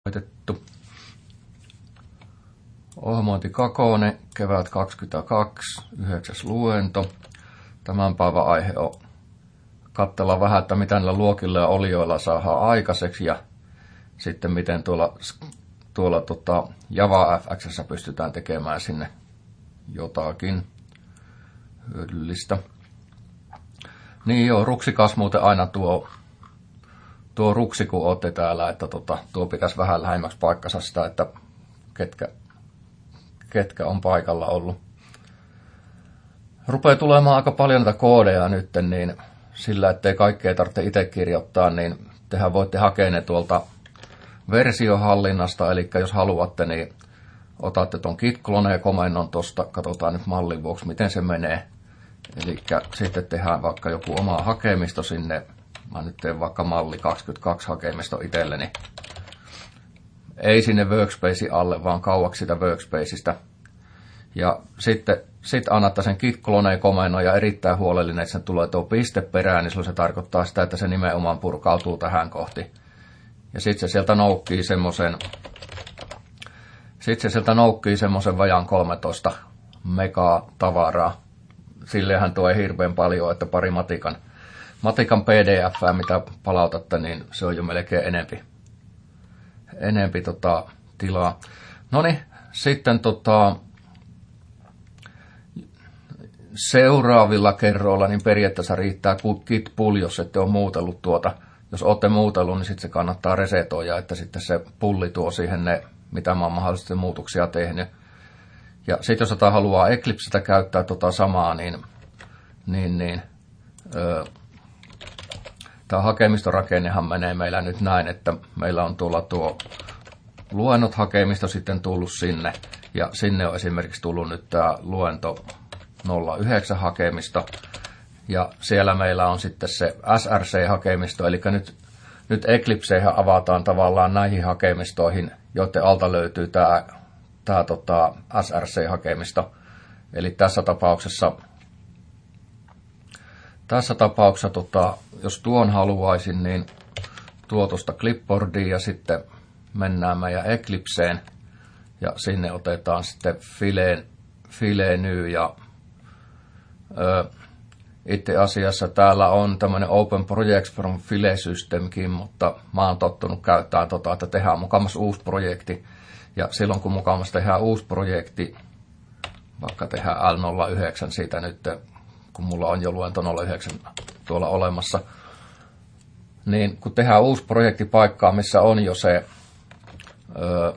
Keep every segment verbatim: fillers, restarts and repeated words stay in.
Laitettu. Ohjelmointi Kakone, kevät kaksikymmentäkaksi, yhdeksäs luento. Tämän päivän aihe on katsella vähän, että mitä niillä luokilla ja olioilla saadaan aikaiseksi ja sitten miten tuolla, tuolla tota Java F X:ssä pystytään tekemään sinne jotakin hyödyllistä. Niin joo, ruksikas muuten aina tuo, tuo ruksi, kun olette täällä, että tota, tuo pitäisi vähän lähemmäksi paikkansa sitä, että ketkä, ketkä on paikalla ollut. Rupeaa tulemaan aika paljon näitä koodeja nyt, niin sillä, ettei kaikkea tarvitse itse kirjoittaa, niin tehän voitte hakea ne tuolta versiohallinnasta, eli jos haluatte, niin otatte tuon git-clone-komennon tuosta, katsotaan nyt mallin vuoksi, miten se menee. Eli sitten tehdään vaikka joku oma hakemisto sinne, mä nyt teen vaikka malli kaksikymmentäkaksi hakemisto itselleni. Ei sinne workspacein alle, vaan kauaksi sitä workspaceista. Ja sitten sit annatte sen git-clone-komennon ja erittäin huolellinen, että sen tulee tuo piste perään, niin silloin se tarkoittaa sitä, että se nimenomaan purkautuu tähän kohti. Ja sitten se sieltä noukkii semmoisen, sitten se sieltä noukkii semmoisen vajaan kolmetoista megaa tavaraa. Sillehän tuo ei hirveän paljon, että pari matikan, matikan P D F, mitä palautatte, niin se on jo melkein enempi, enempi tota, tilaa. Noniin, sitten tota, seuraavilla kerroilla niin periaatteessa riittää git pull, jos ette ole muutellut tuota. Jos olette muutellut, niin sitten se kannattaa resetoida, että sitten se pulli tuo siihen ne, mitä mä oon mahdollisesti muutoksia tehnyt. Ja sitten jos jotain haluaa Eclipsestä käyttää tota samaa, niin, niin, niin öö, tämä hakemistorakennehan menee meillä nyt näin, että meillä on tuolla tuo luennot hakemisto sitten tullut sinne. Ja sinne on esimerkiksi tullut nyt tämä luento nolla yhdeksän hakemisto. Ja siellä meillä on sitten se S R C-hakemisto, eli nyt, nyt Eclipseihän avataan tavallaan näihin hakemistoihin, joiden alta löytyy tämä, tämä tota S R C-hakemisto. Eli tässä tapauksessa, tässä tapauksessa tota, jos tuon haluaisin, niin tuo tuosta clipboardiin ja sitten mennään meidän Eclipseen ja sinne otetaan sitten fileen, fileen new ja ö, itse asiassa täällä on tämmöinen Open Projects from File Systemkin, mutta mä oon tottunut käyttämään tota, että tehdään mukamas uusi projekti. Ja silloin kun mukamas tehdään uusi projekti, vaikka tehdään L nolla yhdeksän siitä nyt, kun mulla on jo luento nolla yhdeksän tuolla olemassa, niin kun tehdään uusi projekti paikkaa, missä on jo se ö,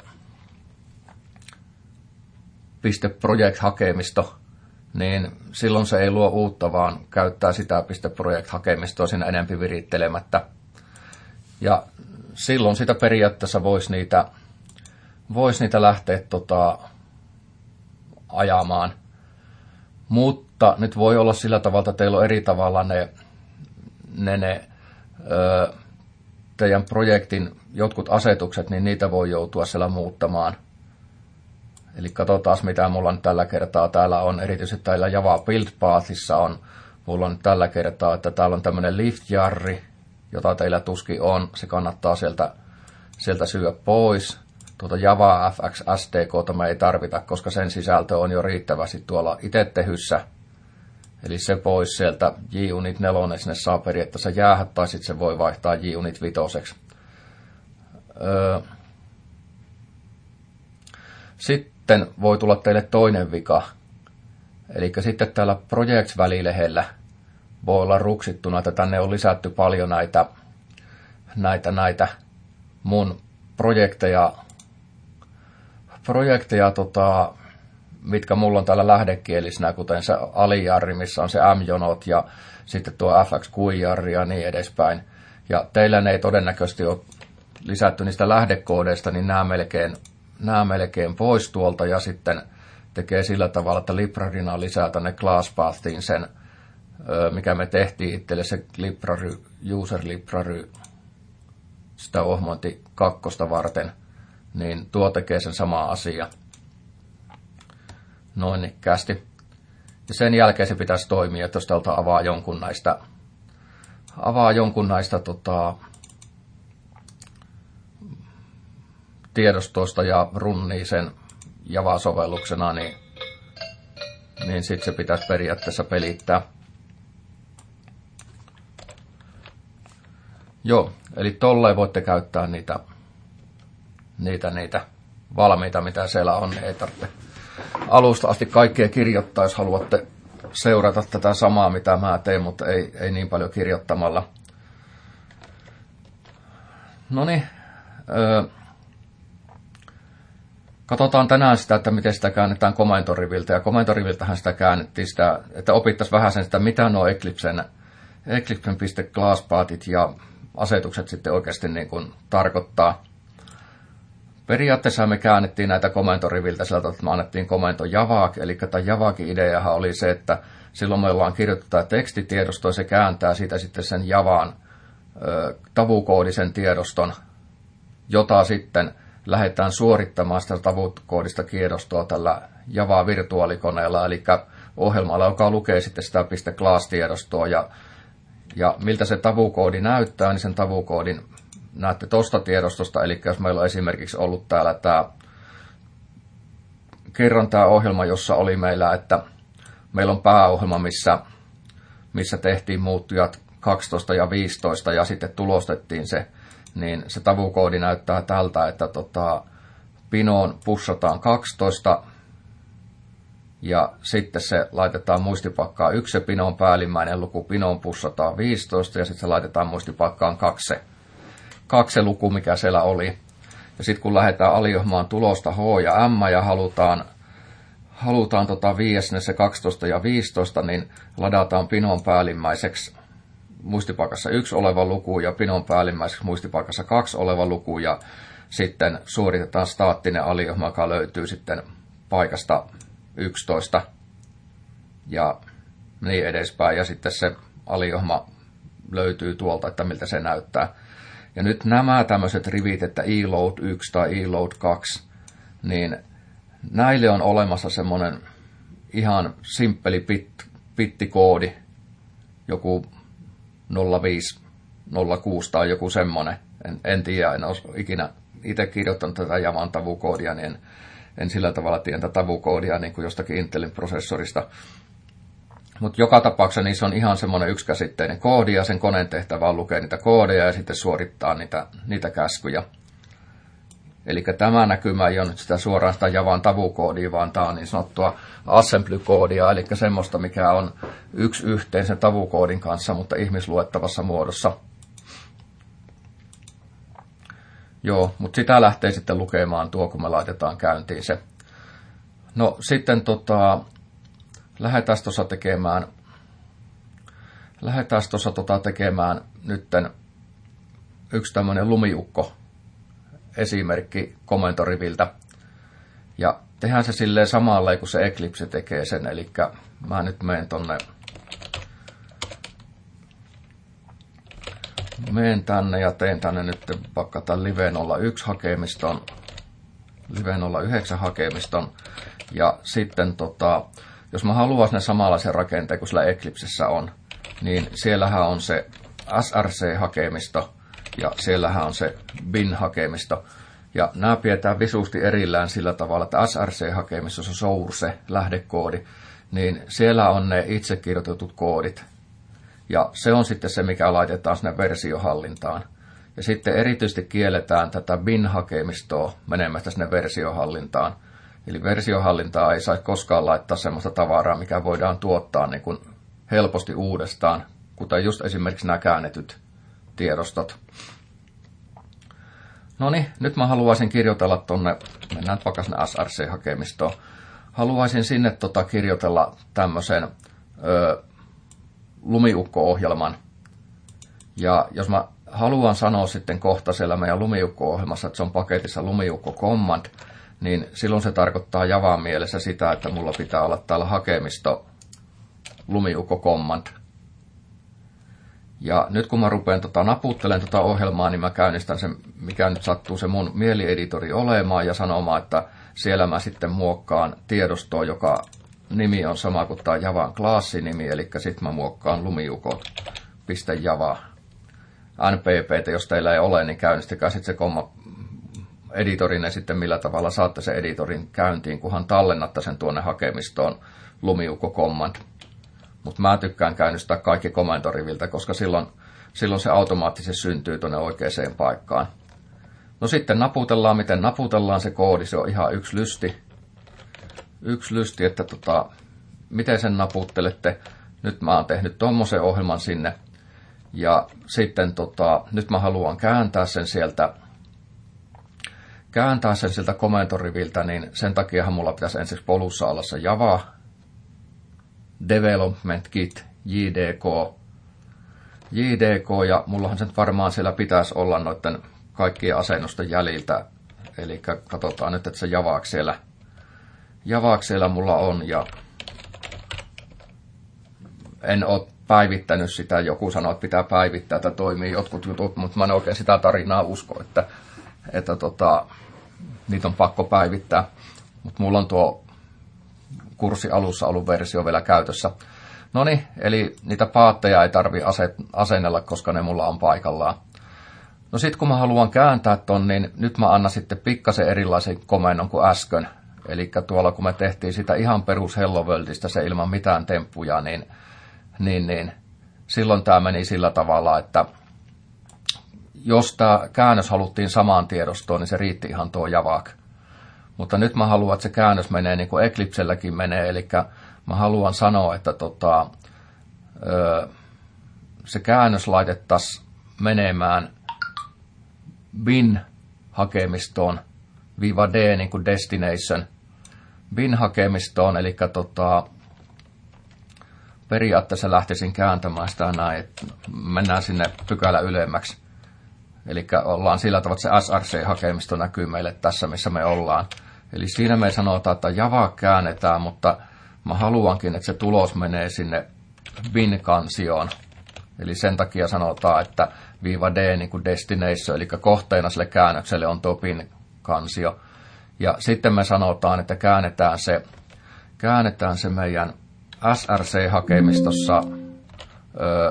.project-hakemisto, niin silloin se ei luo uutta, vaan käyttää sitä .project-hakemistoa siinä enempi virittelemättä. Ja silloin sitä periaatteessa voisi niitä, vois niitä lähteä tota, ajamaan. Mutta nyt voi olla sillä tavalla, että teillä on eri tavalla ne, ne, ne ö, teidän projektin jotkut asetukset, niin niitä voi joutua siellä muuttamaan. Eli katsotaan, mitä mulla nyt tällä kertaa täällä on. Erityisesti täällä Java Build Pathissa on, mulla on nyt tällä kertaa, että täällä on tämmöinen lift-jarri, jota teillä tuskin on. Se kannattaa sieltä, sieltä syödä pois. Tuota Java F X S T K:ta me ei tarvita, koska sen sisältö on jo riittävästi tuolla itse tehyssä. Eli se pois sieltä JUnit neljä, sinne saa periaatteessa jäädä, tai sitten se voi vaihtaa JUnit viisi. Öö. Sitten voi tulla teille toinen vika. Eli sitten täällä Projects-välilehdellä voi olla ruksittuna, että tänne on lisätty paljon näitä, näitä, näitä mun projekteja, projekteja tota, mitkä mulla on täällä lähdekielisinä, kuten se alijarri, missä on se M-jonot ja sitten tuo F X Q-jarri ja niin edespäin. Ja teillä ne ei todennäköisesti ole lisätty niistä lähdekoodeista, niin nämä melkein nämä melkein pois tuolta ja sitten tekee sillä tavalla, että librarina lisää tänne ClassPathiin sen, mikä me tehtiin itselle se library, user library, sitä ohjelmointi kakkosta varten, niin tuo tekee sen sama asia. Noin ikkästi. Ja sen jälkeen se pitäisi toimia, että jos täältä avaa jonkun näistä, avaa jonkun näistä tota, tiedostoista ja runnii sen Java-sovelluksena, niin, niin sitten se pitäisi periaatteessa pelittää. Joo, eli tolleen voitte käyttää niitä, niitä, niitä valmiita, mitä siellä on. Ei tarvitse alusta asti kaikkea kirjoittaa, jos haluatte seurata tätä samaa, mitä mä teen, mutta ei, ei niin paljon kirjoittamalla. Noniin. Öö, katsotaan tänään sitä, että miten sitä käännetään komentoriviltä. Ja komentoriviltähän sitä käännettiin sitä, että opittaisiin vähän sen sitä, mitä nuo Eclipsen, Eclipsen.ClassPathet ja asetukset sitten oikeasti niin kuin tarkoittaa. Periaatteessa me käännettiin näitä komentoriviltä sieltä, että me annettiin komento Javak, eli tämä Javakin ideahan oli se, että silloin me ollaan kirjoitettu tämä tekstitiedosto, ja se kääntää siitä sitten sen Javan ö, tavukoodisen tiedoston, jota sitten lähdetään suorittamaan sitä tavukoodista tiedostoa tällä Java-virtuaalikoneella, eli ohjelmalla, joka lukee sitten sitä .class-tiedostoa, ja, ja miltä se tavukoodi näyttää, niin sen tavukoodin näette tuosta tiedostosta, eli jos meillä on esimerkiksi ollut täällä tämä, kerran tämä ohjelma, jossa oli meillä, että meillä on pääohjelma, missä, missä tehtiin muuttujat kaksitoista ja viisitoista ja sitten tulostettiin se, niin se tavukoodi näyttää tältä, että tota, pinoon pussataan kaksitoista ja sitten se laitetaan muistipakkaan yksi, se pinon päällimmäinen luku, pinoon pussataan viisitoista ja sitten se laitetaan muistipakkaan kaksi. Kaksi luku, mikä siellä oli. Ja sitten kun lähdetään aliohmaan tulosta H ja M ja halutaan, halutaan tota viiä sinne se kaksitoista ja viisitoista, niin ladataan pinon päällimmäiseksi muistipaikassa yksi oleva luku ja pinon päällimmäiseksi muistipaikassa kaksi oleva luku ja sitten suoritetaan staattinen aliohma, joka löytyy sitten paikasta yksitoista ja niin edespäin. Ja sitten se aliohma löytyy tuolta, että miltä se näyttää. Ja nyt nämä tämmöiset rivit, että eload yksi tai eload kaksi, niin näille on olemassa semmoinen ihan simppeli bit, bittikoodi, joku nolla viisi nolla kuusi tai joku semmoinen. En, en tiedä, en ole ikinä itse kirjoittanut tätä Javan tavukoodia, niin en, en sillä tavalla tiedä tavukoodia niin kuin jostakin Intelin prosessorista. Mutta joka tapauksessa niin se on ihan semmoinen yksikäsitteinen koodi ja sen koneen tehtävä on lukea niitä koodeja ja sitten suorittaa niitä, niitä käskyjä. Eli tämä näkymä ei ole nyt sitä suoraan sitä Javan tavukoodia, vaan tämä on niin sanottua assembly-koodia, eli semmoista, mikä on yksi yhteen sen tavukoodin kanssa, mutta ihmisluettavassa muodossa. Joo, mutta sitä lähtee sitten lukemaan tuo, kun me laitetaan käyntiin se. No sitten tota... Lähdetään tuossa tekemään, lähdetään tuossa tota tekemään nytten yksi tämmöinen lumiukko esimerkki komentoriviltä. Ja tehdään se silleen samalla, kun se Eclipse tekee sen. Eli mä nyt menen tonne, menen tänne ja teen tänne nyt vaikka tämän live nolla yksi hakemiston, live nolla yhdeksän hakemiston ja sitten tota, jos mä haluan ne samanlaisen rakenteen kuin sillä Eclipsessä on, niin siellähän on se S R C-hakemisto ja siellähän on se bin-hakemisto. Ja nämä pidetään visusti erillään sillä tavalla, että S R C-hakemistossa on source, lähdekoodi, niin siellä on ne itse kirjoitetut koodit. Ja se on sitten se, mikä laitetaan sinne versiohallintaan. Ja sitten erityisesti kielletään tätä bin-hakemistoa menemästä sinne versiohallintaan. Eli versiohallintaa ei saa koskaan laittaa sellaista tavaraa, mikä voidaan tuottaa niin kuin helposti uudestaan, kuten just esimerkiksi nämä käännetyt tiedostot. No niin, nyt mä haluaisin kirjoitella tuonne, mennään vaikka sinne S R C-hakemistoon. Haluaisin sinne tota kirjoitella tämmöisen ö, lumiukko-ohjelman. Ja jos mä haluan sanoa sitten kohta siellä meidän lumiukko-ohjelmassa, että se on paketissa lumiukko command, niin silloin se tarkoittaa Javan mielessä sitä, että mulla pitää olla täällä hakemisto lumiukko command. Ja nyt kun mä rupean tota, naputtelemaan tota ohjelmaa, niin mä käynnistän sen, mikä nyt sattuu se mun mielieditori olemaan ja sanomaan, että siellä mä sitten muokkaan tiedostoa, joka nimi on sama kuin tämä Javan klassinimi, eli sitten mä muokkaan lumiukot.java. N P P, jos teillä ei ole, niin käynnistäkää sitten se komma editorin ja sitten millä tavalla saatte sen editorin käyntiin, kunhan tallennatte sen tuonne hakemistoon Lumiukko Command. Mutta mä tykkään käynnistää kaikki komentoriviltä, koska silloin, silloin se automaattisesti syntyy tuonne oikeaan paikkaan. No sitten naputellaan, miten naputellaan se koodi, se on ihan yksi lysti. Yksi lysti, että tota, miten sen naputtelette. Nyt mä oon tehnyt tommosen ohjelman sinne. Ja sitten tota, nyt mä haluan kääntää sen sieltä, kääntää sen sieltä komentoriviltä, niin sen takiahan mulla pitäisi ensiksi polussa olla se Java, Development Kit, J D K, J D K, ja mullahan sen varmaan siellä pitäisi olla noiden kaikkien asennusten jäljiltä. Eli katsotaan nyt, että se Javaksi siellä, Javaksi siellä mulla on, ja en ole päivittänyt sitä. Joku sanoo, että pitää päivittää, että toimii jotkut jutut, mutta mä en oikein sitä tarinaa usko, että, että tota, niitä on pakko päivittää. Mutta mulla on tuo kurssi alussa ollut versio vielä käytössä. Noniin, eli niitä paatteja ei tarvi asennella, koska ne mulla on paikallaan. No sit kun mä haluan kääntää ton, niin nyt mä annan sitten pikkasen erilaisen komennon kuin äsken. Eli tuolla kun me tehtiin sitä ihan perus Hello Worldista se ilman mitään temppuja, niin, niin, niin silloin tämä meni sillä tavalla, että jos tämä käännös haluttiin samaan tiedostoon, niin se riitti ihan tuo Javak. Mutta nyt mä haluan, että se käännös menee niin kuin Eclipselläkin menee, eli mä haluan sanoa, että tota, se käännös laitettaisiin menemään bin-hakemistoon, viiva D niin kuin destination, bin-hakemistoon, eli tota, periaatteessa lähtisin kääntämään sitä näin, että mennään sinne pykälä ylemmäksi. Eli ollaan sillä tavalla, että se S R C-hakemisto näkyy meille tässä, missä me ollaan. Eli siinä me sanotaan, että Java käännetään, mutta mä haluankin, että se tulos menee sinne bin-kansioon. Eli sen takia sanotaan, että viiva D niin kuin destination, eli kohteena sille käännökselle on tuo bin-kansio. Ja sitten me sanotaan, että käännetään se, käännetään se meidän S R C-hakemistossa öö,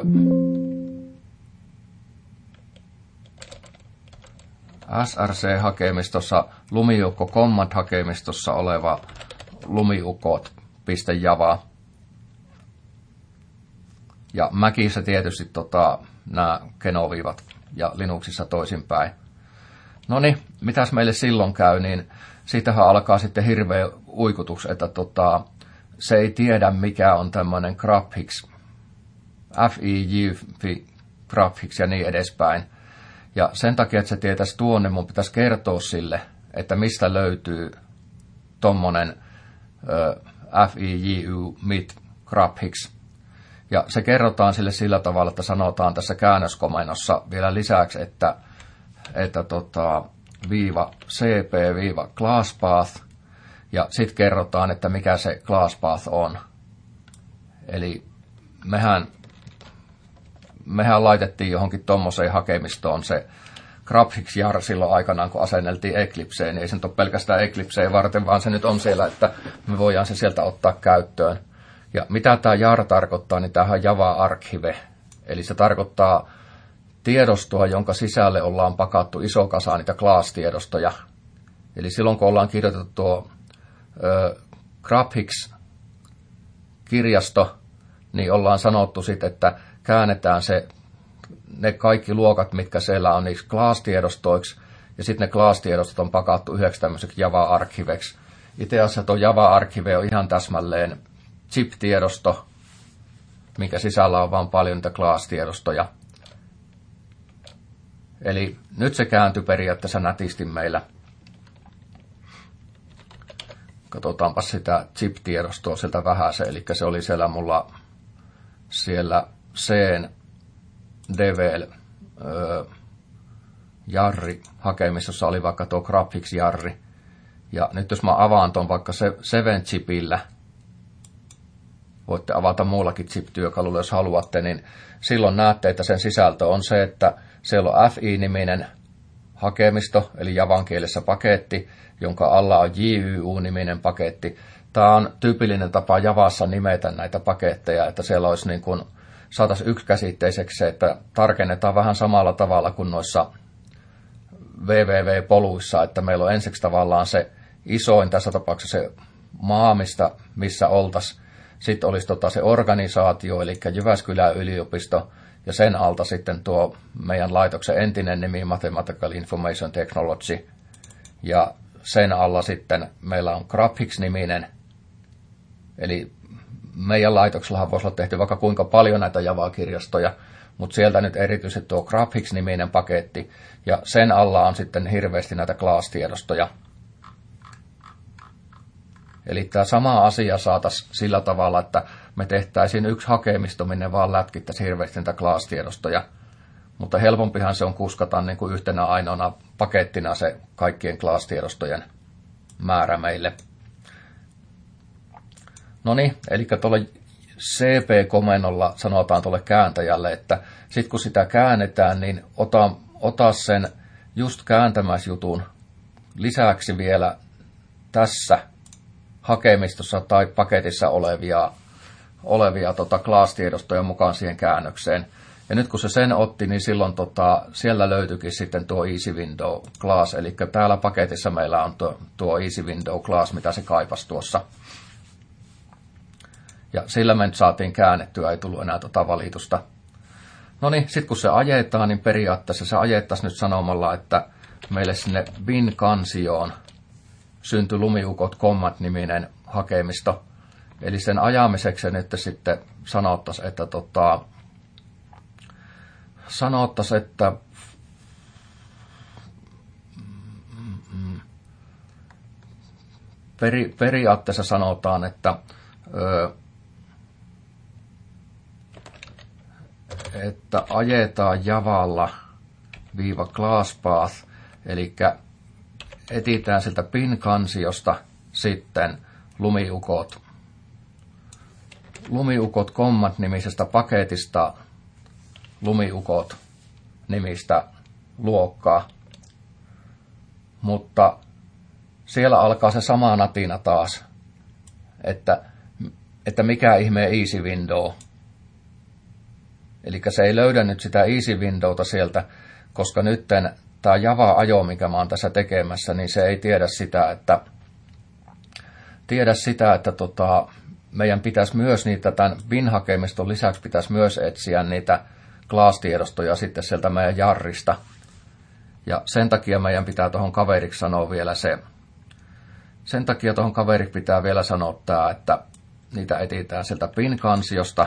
S R C-hakemistossa Lumiukko Command-hakemistossa oleva lumiukot.java. Ja Macissa tietysti tota, nämä Kenoviivat ja Linuxissa toisinpäin. No niin, mitäs meille silloin käy, niin siitähän alkaa sitten hirveä uikutus, että tota, se ei tiedä mikä on tämmöinen graphics, F I J, graphics ja niin edespäin. Ja sen takia, että se tietäisi tuon, niin mun pitäisi kertoa sille, että mistä löytyy tommonen F I J U mit graphics. Ja se kerrotaan sille sillä tavalla, että sanotaan tässä käännöskomennossa vielä lisäksi, että, että tota, viiva cp viiva classpath, ja sitten kerrotaan, että mikä se classpath on. Eli mehän, mehän laitettiin johonkin tommoseen hakemistoon se graphics-jar silloin aikanaan, kun asenneltiin Eclipseen. Ei se nyt ole pelkästään Eclipseen varten, vaan se nyt on siellä, että me voidaan se sieltä ottaa käyttöön. Ja mitä tämä jar tarkoittaa, niin tämähän on Java Archive. Eli se tarkoittaa tiedostoa, jonka sisälle ollaan pakattu iso kasa niitä class-tiedostoja. Eli silloin kun ollaan kirjoitettu tuo ö, graphics-kirjasto, niin ollaan sanottu sitten, että käännetään se, ne kaikki luokat, mitkä siellä on niiksi class-tiedostoiksi, ja sitten ne class-tiedostot on pakattu yhdeksi tämmöiseksi Java-arkiveksi. Itse asiassa tuo Java-arkive on ihan täsmälleen zip-tiedosto, minkä sisällä on vaan paljon niitä class-tiedostoja. Eli nyt se kääntyi periaatteessa nätisti meillä. Katsotaanpa sitä zip-tiedostoa sieltä vähäsen, eli se oli siellä mulla siellä C:n devel öö, jarri hakemistossa oli vaikka tuo graphics-jarri. Ja nyt jos mä avaan ton vaikka seven chipillä, voitte avata muullakin zip-työkalulla, jos haluatte, niin silloin näette, että sen sisältö on se, että siellä on F I-niminen hakemisto, eli javan kielessä paketti, jonka alla on J Y U-niminen paketti. Tämä on tyypillinen tapa Javassa nimetä näitä paketteja, että siellä olisi niin kuin, saataisiin yksikäsitteiseksi se, että tarkennetaan vähän samalla tavalla kuin noissa www-poluissa, että meillä on ensiksi tavallaan se isoin, tässä tapauksessa se maa, mistä, missä oltaisiin. Sitten olisi tota se organisaatio, eli Jyväskylän yliopisto, ja sen alta sitten tuo meidän laitoksen entinen nimi Mathematical Information Technology, ja sen alla sitten meillä on Graphics-niminen, eli meidän laitoksellahan voisi olla tehty vaikka kuinka paljon näitä Java-kirjastoja, mutta sieltä nyt erityisesti tuo Graphics-niminen paketti, ja sen alla on sitten hirveästi näitä class-tiedostoja. Eli tämä sama asia saataisiin sillä tavalla, että me tehtäisiin yksi hakemisto, minne vaan lätkittäisiin hirveästi näitä class-tiedostoja. Mutta helpompihan se on kuskata niin kuin yhtenä ainoana pakettina se kaikkien class-tiedostojen määrä meille. No niin, eli tuolla C P-komennolla sanotaan tuolle kääntäjälle, että sitten kun sitä käännetään, niin ota, ota sen just kääntämäisjutun lisäksi vielä tässä hakemistossa tai paketissa olevia, olevia tota class-tiedostoja mukaan siihen käännökseen. Ja nyt kun se sen otti, niin silloin tota, siellä löytyikin sitten tuo Easy Window class, eli täällä paketissa meillä on tuo, tuo Easy Window class, mitä se kaipasi tuossa. Ja sillä me nyt saatiin käännettyä, ei tullut enää tota valitusta. No niin, sitten kun se ajetaan, niin periaatteessa se ajettaisiin nyt sanomalla, että meille sinne bin-kansioon syntyi lumiukot command-niminen hakemisto. Eli sen ajamiseksi nyt sitten sanottaisiin, että tota, sanottaisiin, että peri, periaatteessa sanotaan, että ö, että ajetaan Javalla viiva classpath, eli etsitään sieltä bin-kansiosta sitten lumiukot, lumiukot command-nimisestä paketista lumiukot nimistä luokkaa, mutta siellä alkaa se sama natina taas, että, että mikä ihme Easy Window. Eli se ei löydä nyt sitä Easy Windowta sieltä, koska nyt tämä Java-ajo, mikä mä oon tässä tekemässä, niin se ei tiedä sitä, että, tiedä sitä, että tota, meidän pitäisi myös niitä, tämän bin-hakemiston lisäksi pitäisi myös etsiä niitä class-tiedostoja sitten sieltä meidän jarrista. Ja sen takia meidän pitää tuohon kaveriksi sanoa vielä se, sen takia tuohon kaveriksi pitää vielä sanoa tämä, että niitä etsitään sieltä bin-kansiosta.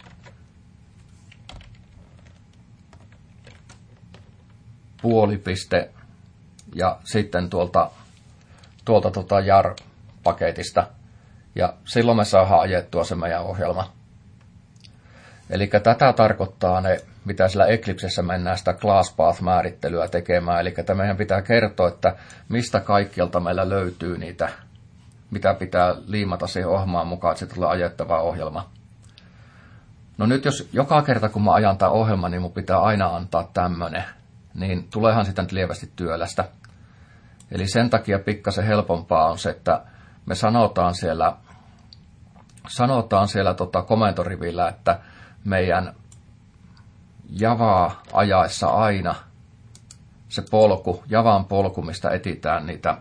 Puolipiste ja sitten tuolta, tuolta tuota jar-paketista. Ja silloin me saadaan ajettua se meidän ohjelma. Eli tätä tarkoittaa ne, mitä sillä Eclipsessä mennään sitä class-path-määrittelyä tekemään. Eli meidän pitää kertoa, että mistä kaikkialta meillä löytyy niitä, mitä pitää liimata siihen ohjelmaan mukaan, että se tulee ajettava ohjelma. No nyt jos joka kerta kun mä ajan tämän ohjelman, niin mun pitää aina antaa tämmönen, niin tuleehan sitä nyt lievästi työlästä. Eli sen takia pikkasen helpompaa on se, että me sanotaan siellä, sanotaan siellä tota komentorivillä, että meidän Javaa ajaessa aina se polku, Javan polku, mistä etsitään niitä,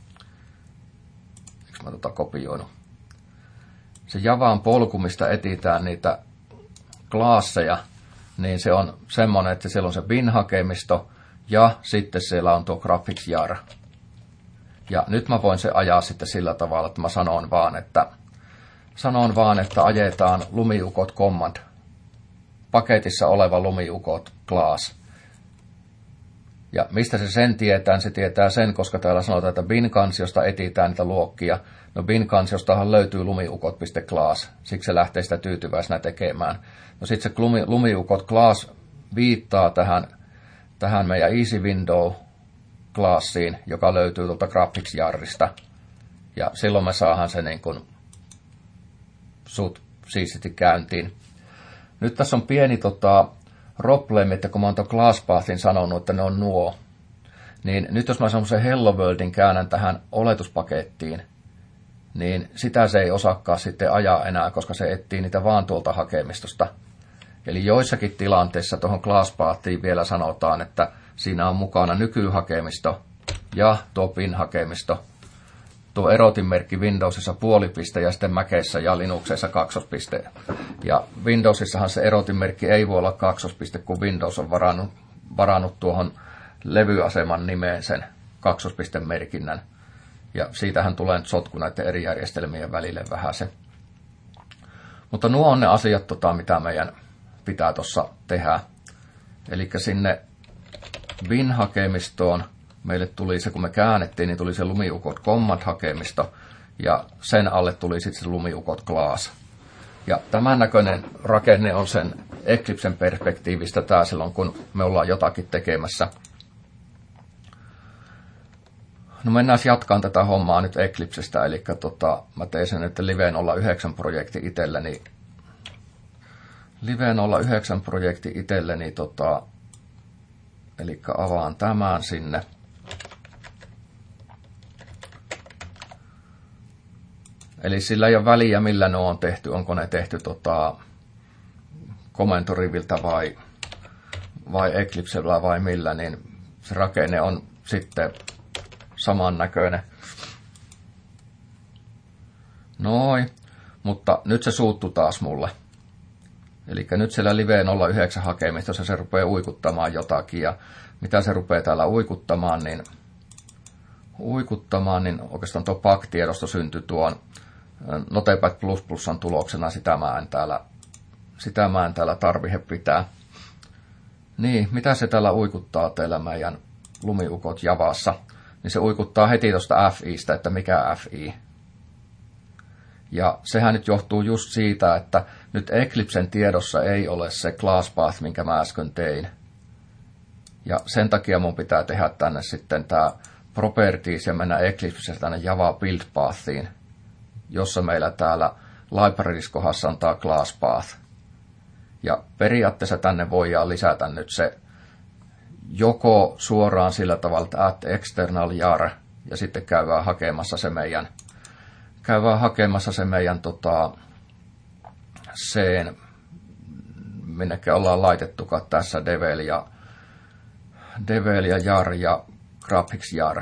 eikö mä tota kopioinut, se Javan polku, mistä etsitään niitä klaasseja, niin se on semmoinen, että siellä on se bin-hakemisto ja sitten siellä on tuo graphics jar. Ja nyt mä voin se ajaa sitten sillä tavalla, että mä sanon vaan, että, sanon vaan, että ajetaan lumiukot command, paketissa oleva lumiukot class. Ja mistä se sen tietää? Se tietää sen, koska täällä sanotaan, että bin-kansiosta etsitään niitä luokkia. No bin-kansiostahan löytyy lumiukot.class, siksi se lähtee sitä tyytyväisenä tekemään. No sitten se lumi, lumiukot class viittaa tähän, tähän meidän Easy Window classiin, joka löytyy tuolta Graphics-jarrista. Ja silloin me saadaan se niin kuin sut siististi käyntiin. Nyt tässä on pieni tota, problem, että kun mä oon tuon ClassPathin sanonut, että ne on nuo, niin nyt jos mä semmoisen Hello Worldin käännän tähän oletuspakettiin, niin sitä se ei osaakaan sitten ajaa enää, koska se etsii niitä vaan tuolta hakemistosta. Eli joissakin tilanteissa tuohon ClassPathiin vielä sanotaan, että siinä on mukana nykyhakemisto ja tuo pin-hakemisto. Tuo erotinmerkki Windowsissa puolipiste ja sitten Macissa ja Linuxissa kaksospiste. Ja Windowsissahan se erotinmerkki ei voi olla kaksospiste, kun Windows on varannut, varannut tuohon levyaseman nimeen sen kaksospistemerkinnän. Ja siitähän tulee nyt sotku näiden eri järjestelmien välille vähän se. Mutta nuo on ne asiat, tota, mitä meidän pitää tuossa tehdä. Eli sinne Win-hakemistoon meille tuli se, kun me käännettiin, niin tuli se Lumiukot Command-hakemisto, ja sen alle tuli sitten se Lumiukot Class. Ja tämän näköinen rakenne on sen Eclipsen perspektiivistä tää silloin, kun me ollaan jotakin tekemässä. No mennään jatkaan tätä hommaa nyt Eclipsestä, eli tota, mä tein sen nyt Live nolla yhdeksän projekti itselleni. Live nolla yhdeksän projekti itselleni, tota, eli avaan tämän sinne. Eli sillä ei ole väliä, millä ne on tehty, onko ne tehty tota, komentoriviltä vai, vai Eclipsellä vai millä, niin se rakenne on sitten samannäköinen. Noin, mutta nyt se suuttu taas mulle. Eli nyt siellä Live nolla yhdeksän hakemistossa se rupeaa uikuttamaan jotakin, ja mitä se rupeaa täällä uikuttamaan, niin uikuttamaan, niin oikeastaan tuo P A C-tiedosto syntyi tuon Notepad plus plusan tuloksena, sitä mä en täällä, sitä mä en täällä tarvihe pitää. Niin, mitä se täällä uikuttaa teillä meidän Lumiukot Javassa? Niin se uikuttaa heti tuosta F I:stä, että mikä F I. Ja sehän nyt johtuu just siitä, että nyt Eclipsen tiedossa ei ole se class path, minkä mä äsken tein. Ja sen takia mun pitää tehdä tänne sitten tää properties ja mennä Eclipsessä tänne Java build pathiin, jossa meillä täällä libraries kohdassa on tää class path. Ja periaatteessa tänne voidaan lisätä nyt se joko suoraan sillä tavalla, että add external jar, ja sitten käydään hakemassa se meidän, käydään hakemassa se meidän tota, sen, minnekä ollaan laitettukaan tässä devel ja, devel ja jar ja graphics jar.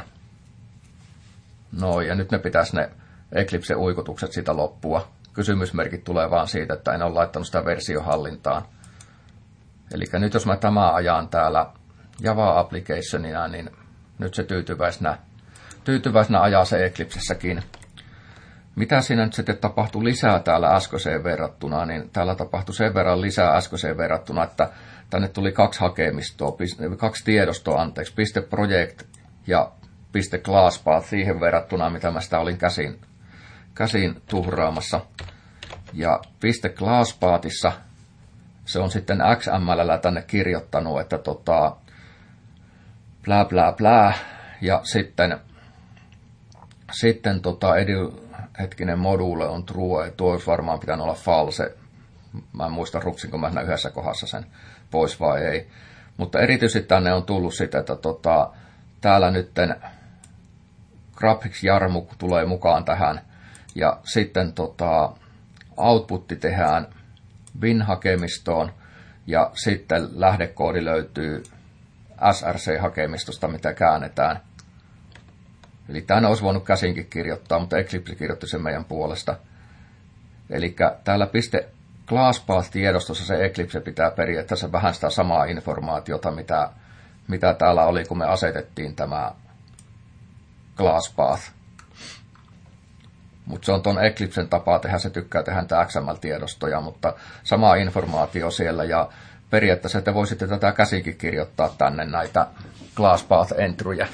No ja nyt ne pitäisi ne Eclipse uikutukset siitä loppua. Kysymysmerkit tulee vaan siitä, että en ole laittanut sitä versiohallintaan. Eli nyt jos mä tämä ajan täällä Java applicationina, niin nyt se tyytyväisenä, tyytyväisenä ajaa se Eclipsessäkin. Mitä siinä nyt sitten tapahtui lisää täällä äskeiseen verrattuna, niin täällä tapahtui sen verran lisää äskeiseen verrattuna, että tänne tuli kaksi hakemistoa, kaksi tiedostoa, anteeksi, piste project ja piste classpath siihen verrattuna, mitä mä sitä olin käsin, käsin tuhraamassa. Ja piste classpathissa se on sitten X M L:llä tänne kirjoittanut, että tota, blää blää blää, ja sitten, sitten tota, edu, hetkinen module on true, tuo olisi varmaan pitänyt olla false. Mä en muista, ruksinko mä siinä yhdessä kohdassa sen pois vai ei. Mutta erityisesti tänne on tullut sitä, että tota, täällä nytten graphics jarmu tulee mukaan tähän, ja sitten tota, outputti tehdään bin-hakemistoon, ja sitten lähdekoodi löytyy S R C-hakemistosta, mitä käännetään. Eli tänne olisi voinut käsinkin kirjoittaa, mutta Eclipse kirjoitti sen meidän puolesta. Eli täällä piste classpath-tiedostossa se Eclipse pitää periaatteessa vähän sitä samaa informaatiota, mitä, mitä täällä oli, kun me asetettiin tämä classpath. Mutta se on tuon Eclipsen tapaa tehdä, se tykkää tehdä tämä X M L-tiedostoja, mutta sama informaatio siellä, ja periaatteessa te voisitte tätä käsikin kirjoittaa tänne näitä classpath-entryjä.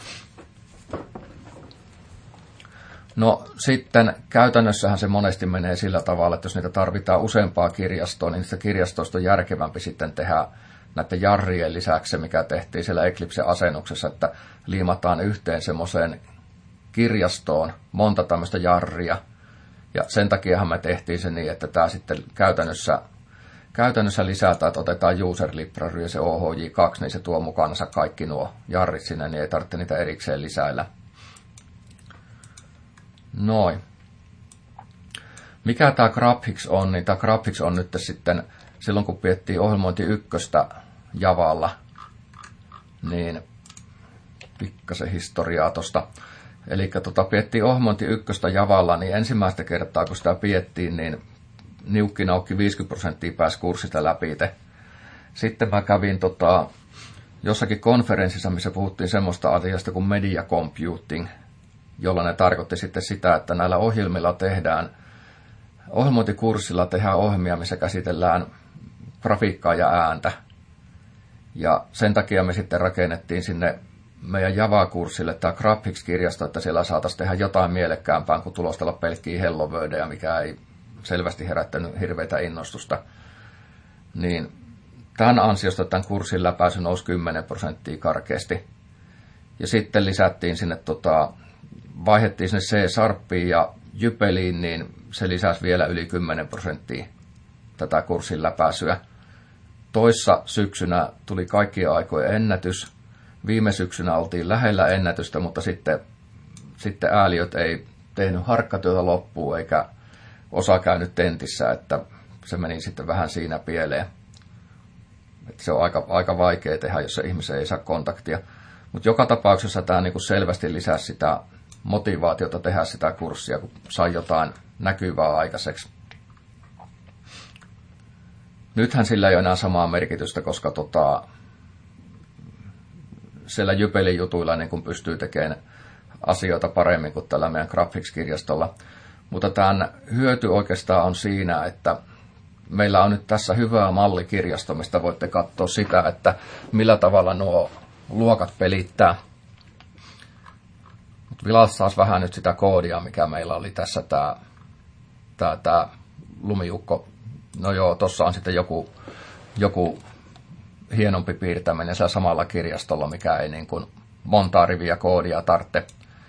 No sitten käytännössähän se monesti menee sillä tavalla, että jos niitä tarvitaan useampaa kirjastoa, niin niistä kirjastoista on järkevämpi sitten tehdä näiden jarrien lisäksi, mikä tehtiin siellä Eclipse-asennuksessa, että liimataan yhteen semmoiseen kirjastoon monta tämmöistä jarria. Ja sen takiahan me tehtiin se niin, että tämä sitten käytännössä, käytännössä lisätään, että otetaan user library ja se O H J kaksi, niin se tuo mukanansa kaikki nuo jarrit sinne, niin ei tarvitse niitä erikseen lisäillä. Noin. Mikä tämä graphics on, niin tämä graphics on nyt sitten silloin, kun piettiin ohjelmointi ykköstä Javalla, niin pikkasen historiaa tosta. Eli tota, piettiin Ohmonti ykköstä Javalla, niin ensimmäistä kertaa kun sitä piettiin, niin niukkinaukki viisikymmentä prosenttia pääsi kurssista läpi. Sitten mä kävin tota, jossakin konferenssissa, missä puhuttiin semmoista asiasta kuin media computing, jolla ne tarkoitti sitten sitä, että näillä ohjelmilla tehdään, ohjelmointikurssilla tehdään ohjelmia, missä käsitellään grafiikkaa ja ääntä. Ja sen takia me sitten rakennettiin sinne meidän Java-kurssille tämä Graphics-kirjasto, että siellä saataisiin tehdä jotain mielekkäämpää kuin tulostella pelkkiä Hello Worldia, mikä ei selvästi herättänyt hirveitä innostusta. Niin tämän ansiosta tämän kurssin läpäisy nousi kymmenen prosenttia karkeasti. Ja sitten lisättiin sinne, tota, vaihdettiin sinne C-Sharpiin ja Jypeliin, niin se lisäsi vielä yli kymmenen prosenttia tätä kurssin läpäisyä. Toissa syksynä tuli kaikkien aikojen ennätys. Viime syksynä oltiin lähellä ennätystä, mutta sitten, sitten ääliöt ei tehnyt harkkatyötä loppuun eikä osa käynyt tentissä, että se meni sitten vähän siinä pieleen. Että se on aika, aika vaikea tehdä, jos se ihmisen ei saa kontaktia. Mutta joka tapauksessa tämä niinku selvästi lisää sitä motivaatiota tehdä sitä kurssia, kun sai jotain näkyvää aikaiseksi. Nythän sillä ei ole enää samaa merkitystä, koska tota, siellä Jypelin jutuilla niin kun pystyy tekemään asioita paremmin kuin tällä meidän Graphics-kirjastolla. Mutta tämän hyöty oikeastaan on siinä, että meillä on nyt tässä hyvää mallikirjasto, mistä voitte katsoa sitä, että millä tavalla nuo luokat pelittää. Mutta vilastaas vähän nyt sitä koodia, mikä meillä oli tässä tämä, tämä, tämä lumiukko. No joo, tuossa on sitten joku, joku hienompi piirtäminen siellä samalla kirjastolla, mikä ei niin kuin montaa riviä koodia tarvitse.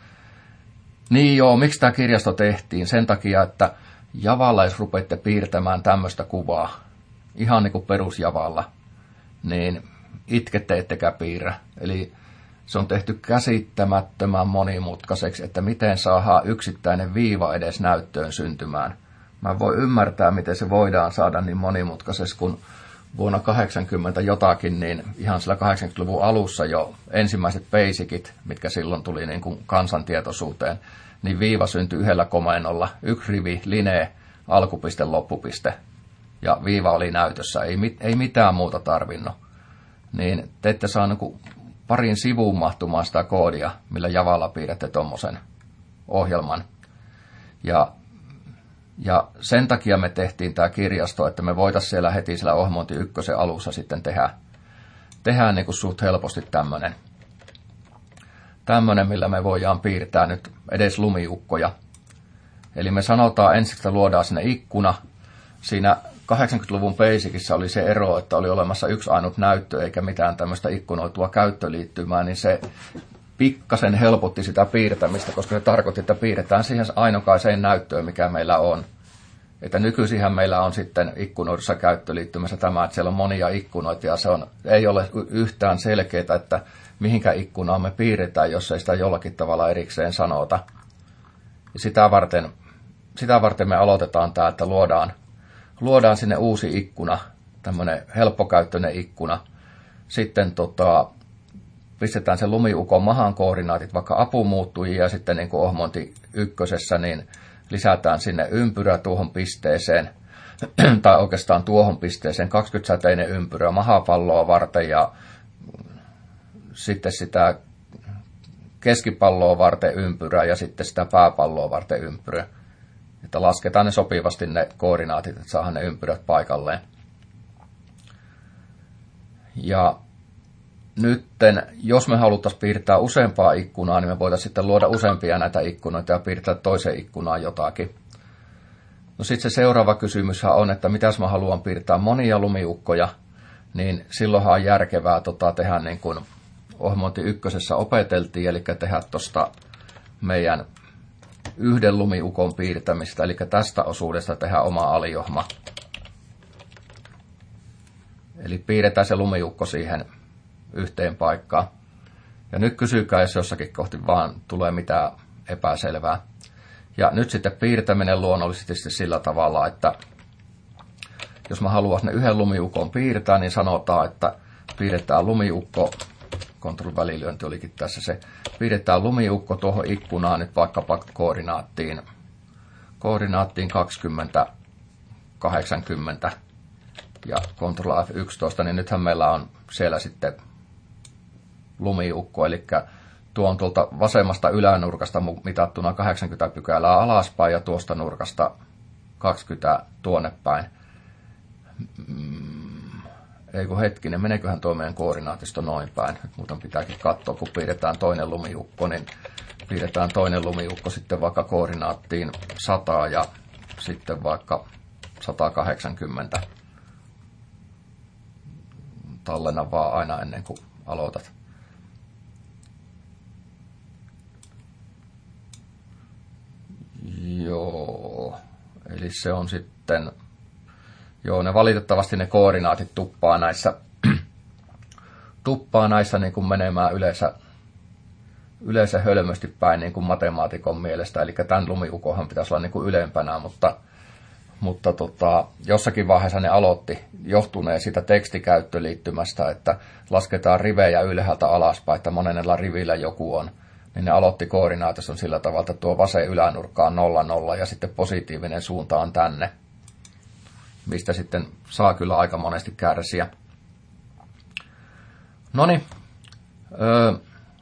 Niin joo, miksi tämä kirjasto tehtiin? Sen takia, että Javalla, jos rupeatte piirtämään tämmöistä kuvaa, ihan niin kuin perusjavalla, niin itkette ettekä piirrä. Eli se on tehty käsittämättömän monimutkaiseksi, että miten saadaan yksittäinen viiva edes näyttöön syntymään. Mä voin ymmärtää, miten se voidaan saada niin monimutkaisesti, kun vuonna kahdeksankymmentä jotakin, niin ihan sillä kahdeksankymmentäluvun alussa jo ensimmäiset basicit, mitkä silloin tuli niin kuin kansantietoisuuteen, niin viiva syntyi yhdellä komennolla, yksi rivi, linee, alkupiste, loppupiste, ja viiva oli näytössä, ei, mit, ei mitään muuta tarvinnut. Niin te ette saa niin kuin parin sivuun mahtumaan sitä koodia, millä Javalla piirrätte tuommoisen ohjelman. Ja Ja sen takia me tehtiin tämä kirjasto, että me voitaisiin siellä heti siellä Ohmonti ykkösen alussa sitten tehdä, tehdä niin kuin suht helposti tämmöinen, tämmöinen, millä me voidaan piirtää nyt edes lumiukkoja. Eli me sanotaan ensin, että luodaan sinne ikkuna. Siinä kahdeksankymmentäluvun Basicissa oli se ero, että oli olemassa yksi ainut näyttö eikä mitään tämmöistä ikkunoitua käyttöliittymää, niin se pikkasen helpotti sitä piirtämistä, koska se tarkoitti, että piirretään siihen ainokaiseen näyttöön, mikä meillä on. Että nykyisinhän meillä on sitten ikkunoidussa käyttöliittymässä tämä, että siellä on monia ikkunoita ja se on, ei ole yhtään selkeää, että mihinkä ikkunaan me piirretään, jos ei sitä jollakin tavalla erikseen sanota. Ja sitä varten, sitä varten me aloitetaan tämä, että luodaan, luodaan sinne uusi ikkuna, tämmöinen helppokäyttöinen ikkuna. Sitten tota, pistetään se lumiukon mahan koordinaatit, vaikka apumuuttujia, ja sitten niin kuin Ohmonti ykkösessä, niin lisätään sinne ympyrä tuohon pisteeseen, tai oikeastaan tuohon pisteeseen, kaksikymmentä-säteinen ympyrä mahapalloa varten, ja sitten sitä keskipalloa varten ympyrä, ja sitten sitä pääpalloa varten ympyrä. Että lasketaan ne sopivasti ne koordinaatit, että saadaan ne ympyrät paikalleen. Ja nytten, jos me haluttaisiin piirtää useampaa ikkunaa, niin me voitaisiin sitten luoda useampia näitä ikkunoita ja piirtää toiseen ikkunaan jotakin. No sitten se seuraava kysymyshän on, että mitäs mä haluan piirtää monia lumiukkoja, niin silloinhan on järkevää tota, tehdä niin kuin Ohmonti ykkösessä opeteltiin, eli tehdä tuosta meidän yhden lumiukon piirtämistä, eli tästä osuudesta tehdä oma aliohma. Eli piirretään se lumiukko siihen yhteen paikkaan. Ja nyt kysykää, jos jossakin kohti vaan tulee mitään epäselvää. Ja nyt sitten piirtäminen luonnollisesti sillä tavalla, että jos mä haluan ne yhden lumiukon piirtää, niin sanotaan, että piirretään lumiukko control-välilyönti olikin tässä se. Piirretään lumiukko tuohon ikkunaan nyt vaikkapa koordinaattiin, koordinaattiin kaksikymmentä, kahdeksankymmentä ja control F yksitoista, niin nythän meillä on siellä sitten lumiukko, eli tuo on tuolta vasemmasta ylänurkasta mitattuna kahdeksankymmentä pykälää alaspäin ja tuosta nurkasta kaksikymmentä tuonne päin. Mm, ei kun hetkinen, meneeköhän tuo meidän koordinaatisto noin päin. Nyt muuten pitääkin katsoa, kun piirretään toinen lumiukko, niin piirretään toinen lumiukko sitten vaikka koordinaattiin sata ja sitten vaikka sata kahdeksankymmentä. Tallenna vaan aina ennen kuin aloitat. Joo, eli se on sitten, joo, ne valitettavasti ne koordinaatit tuppaa näissä, tuppaa näissä niin kuin menemään yleensä, yleensä hölmösti päin niin kuin matemaatikon mielestä, eli tämän lumiukohan pitäisi olla niin kuin ylempänä, mutta, mutta tota, jossakin vaiheessa ne aloitti johtuneen siitä tekstikäyttöliittymästä, että lasketaan rivejä ylhäältä alaspäin, että monella rivillä joku on. Niin ne aloitti koordinaatissa sillä tavalla, että tuo vasen ylänurkka on nolla nolla ja sitten positiivinen suunta on tänne, mistä sitten saa kyllä aika monesti kärsiä. Noniin. Öö.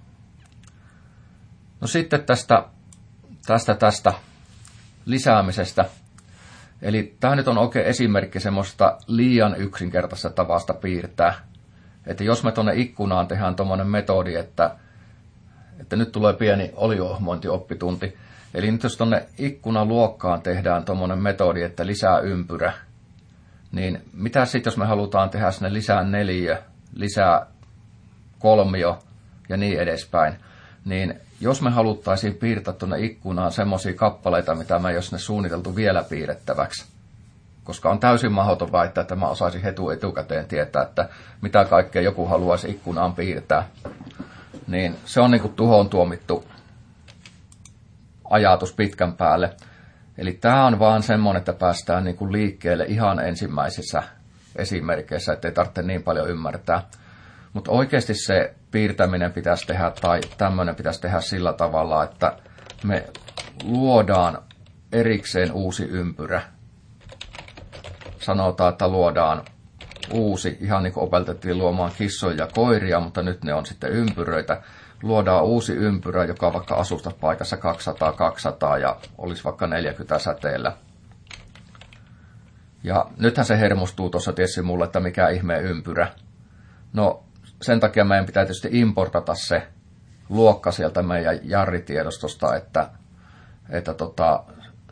No sitten tästä, tästä, tästä lisäämisestä. Eli tämä nyt on oikein esimerkki semmoista liian yksinkertaisesta tavasta piirtää. Että jos me tuonne ikkunaan tehdään tuommoinen metodi, että että nyt tulee pieni oliohmointioppitunti. Eli nyt jos tuonne ikkunaluokkaan tehdään tuommoinen metodi, että lisää ympyrä, niin mitä sitten jos me halutaan tehdä sinne lisää neliö, lisää kolmio ja niin edespäin, niin jos me haluttaisiin piirtää tuonne ikkunaan semmoisia kappaleita, mitä me ei ole sinne suunniteltu vielä piirrettäväksi, koska on täysin mahdoton väittää, että mä osaisin heti etukäteen tietää, että mitä kaikkea joku haluaisi ikkunaan piirtää, niin se on niin kuin tuhoon tuomittu ajatus pitkän päälle. Eli tämä on vaan semmoinen, että päästään niin kuin liikkeelle ihan ensimmäisissä esimerkkeissä, ettei tarvitse niin paljon ymmärtää. Mutta oikeasti se piirtäminen pitäisi tehdä, tai tämmöinen pitäisi tehdä sillä tavalla, että me luodaan erikseen uusi ympyrä. Sanotaan, että luodaan uusi, ihan niin kuin opetettiin luomaan kissoja ja koiria, mutta nyt ne on sitten ympyröitä. Luodaan uusi ympyrä, joka on vaikka asustapaikassa kaksisataa kaksisataa ja olisi vaikka neljäkymmentä säteellä. Ja nythän se hermostuu tuossa tietysti mulle, että mikä ihmeen ympyrä. No sen takia meidän pitää tietysti importata se luokka sieltä meidän jarritiedostosta, että, että tota,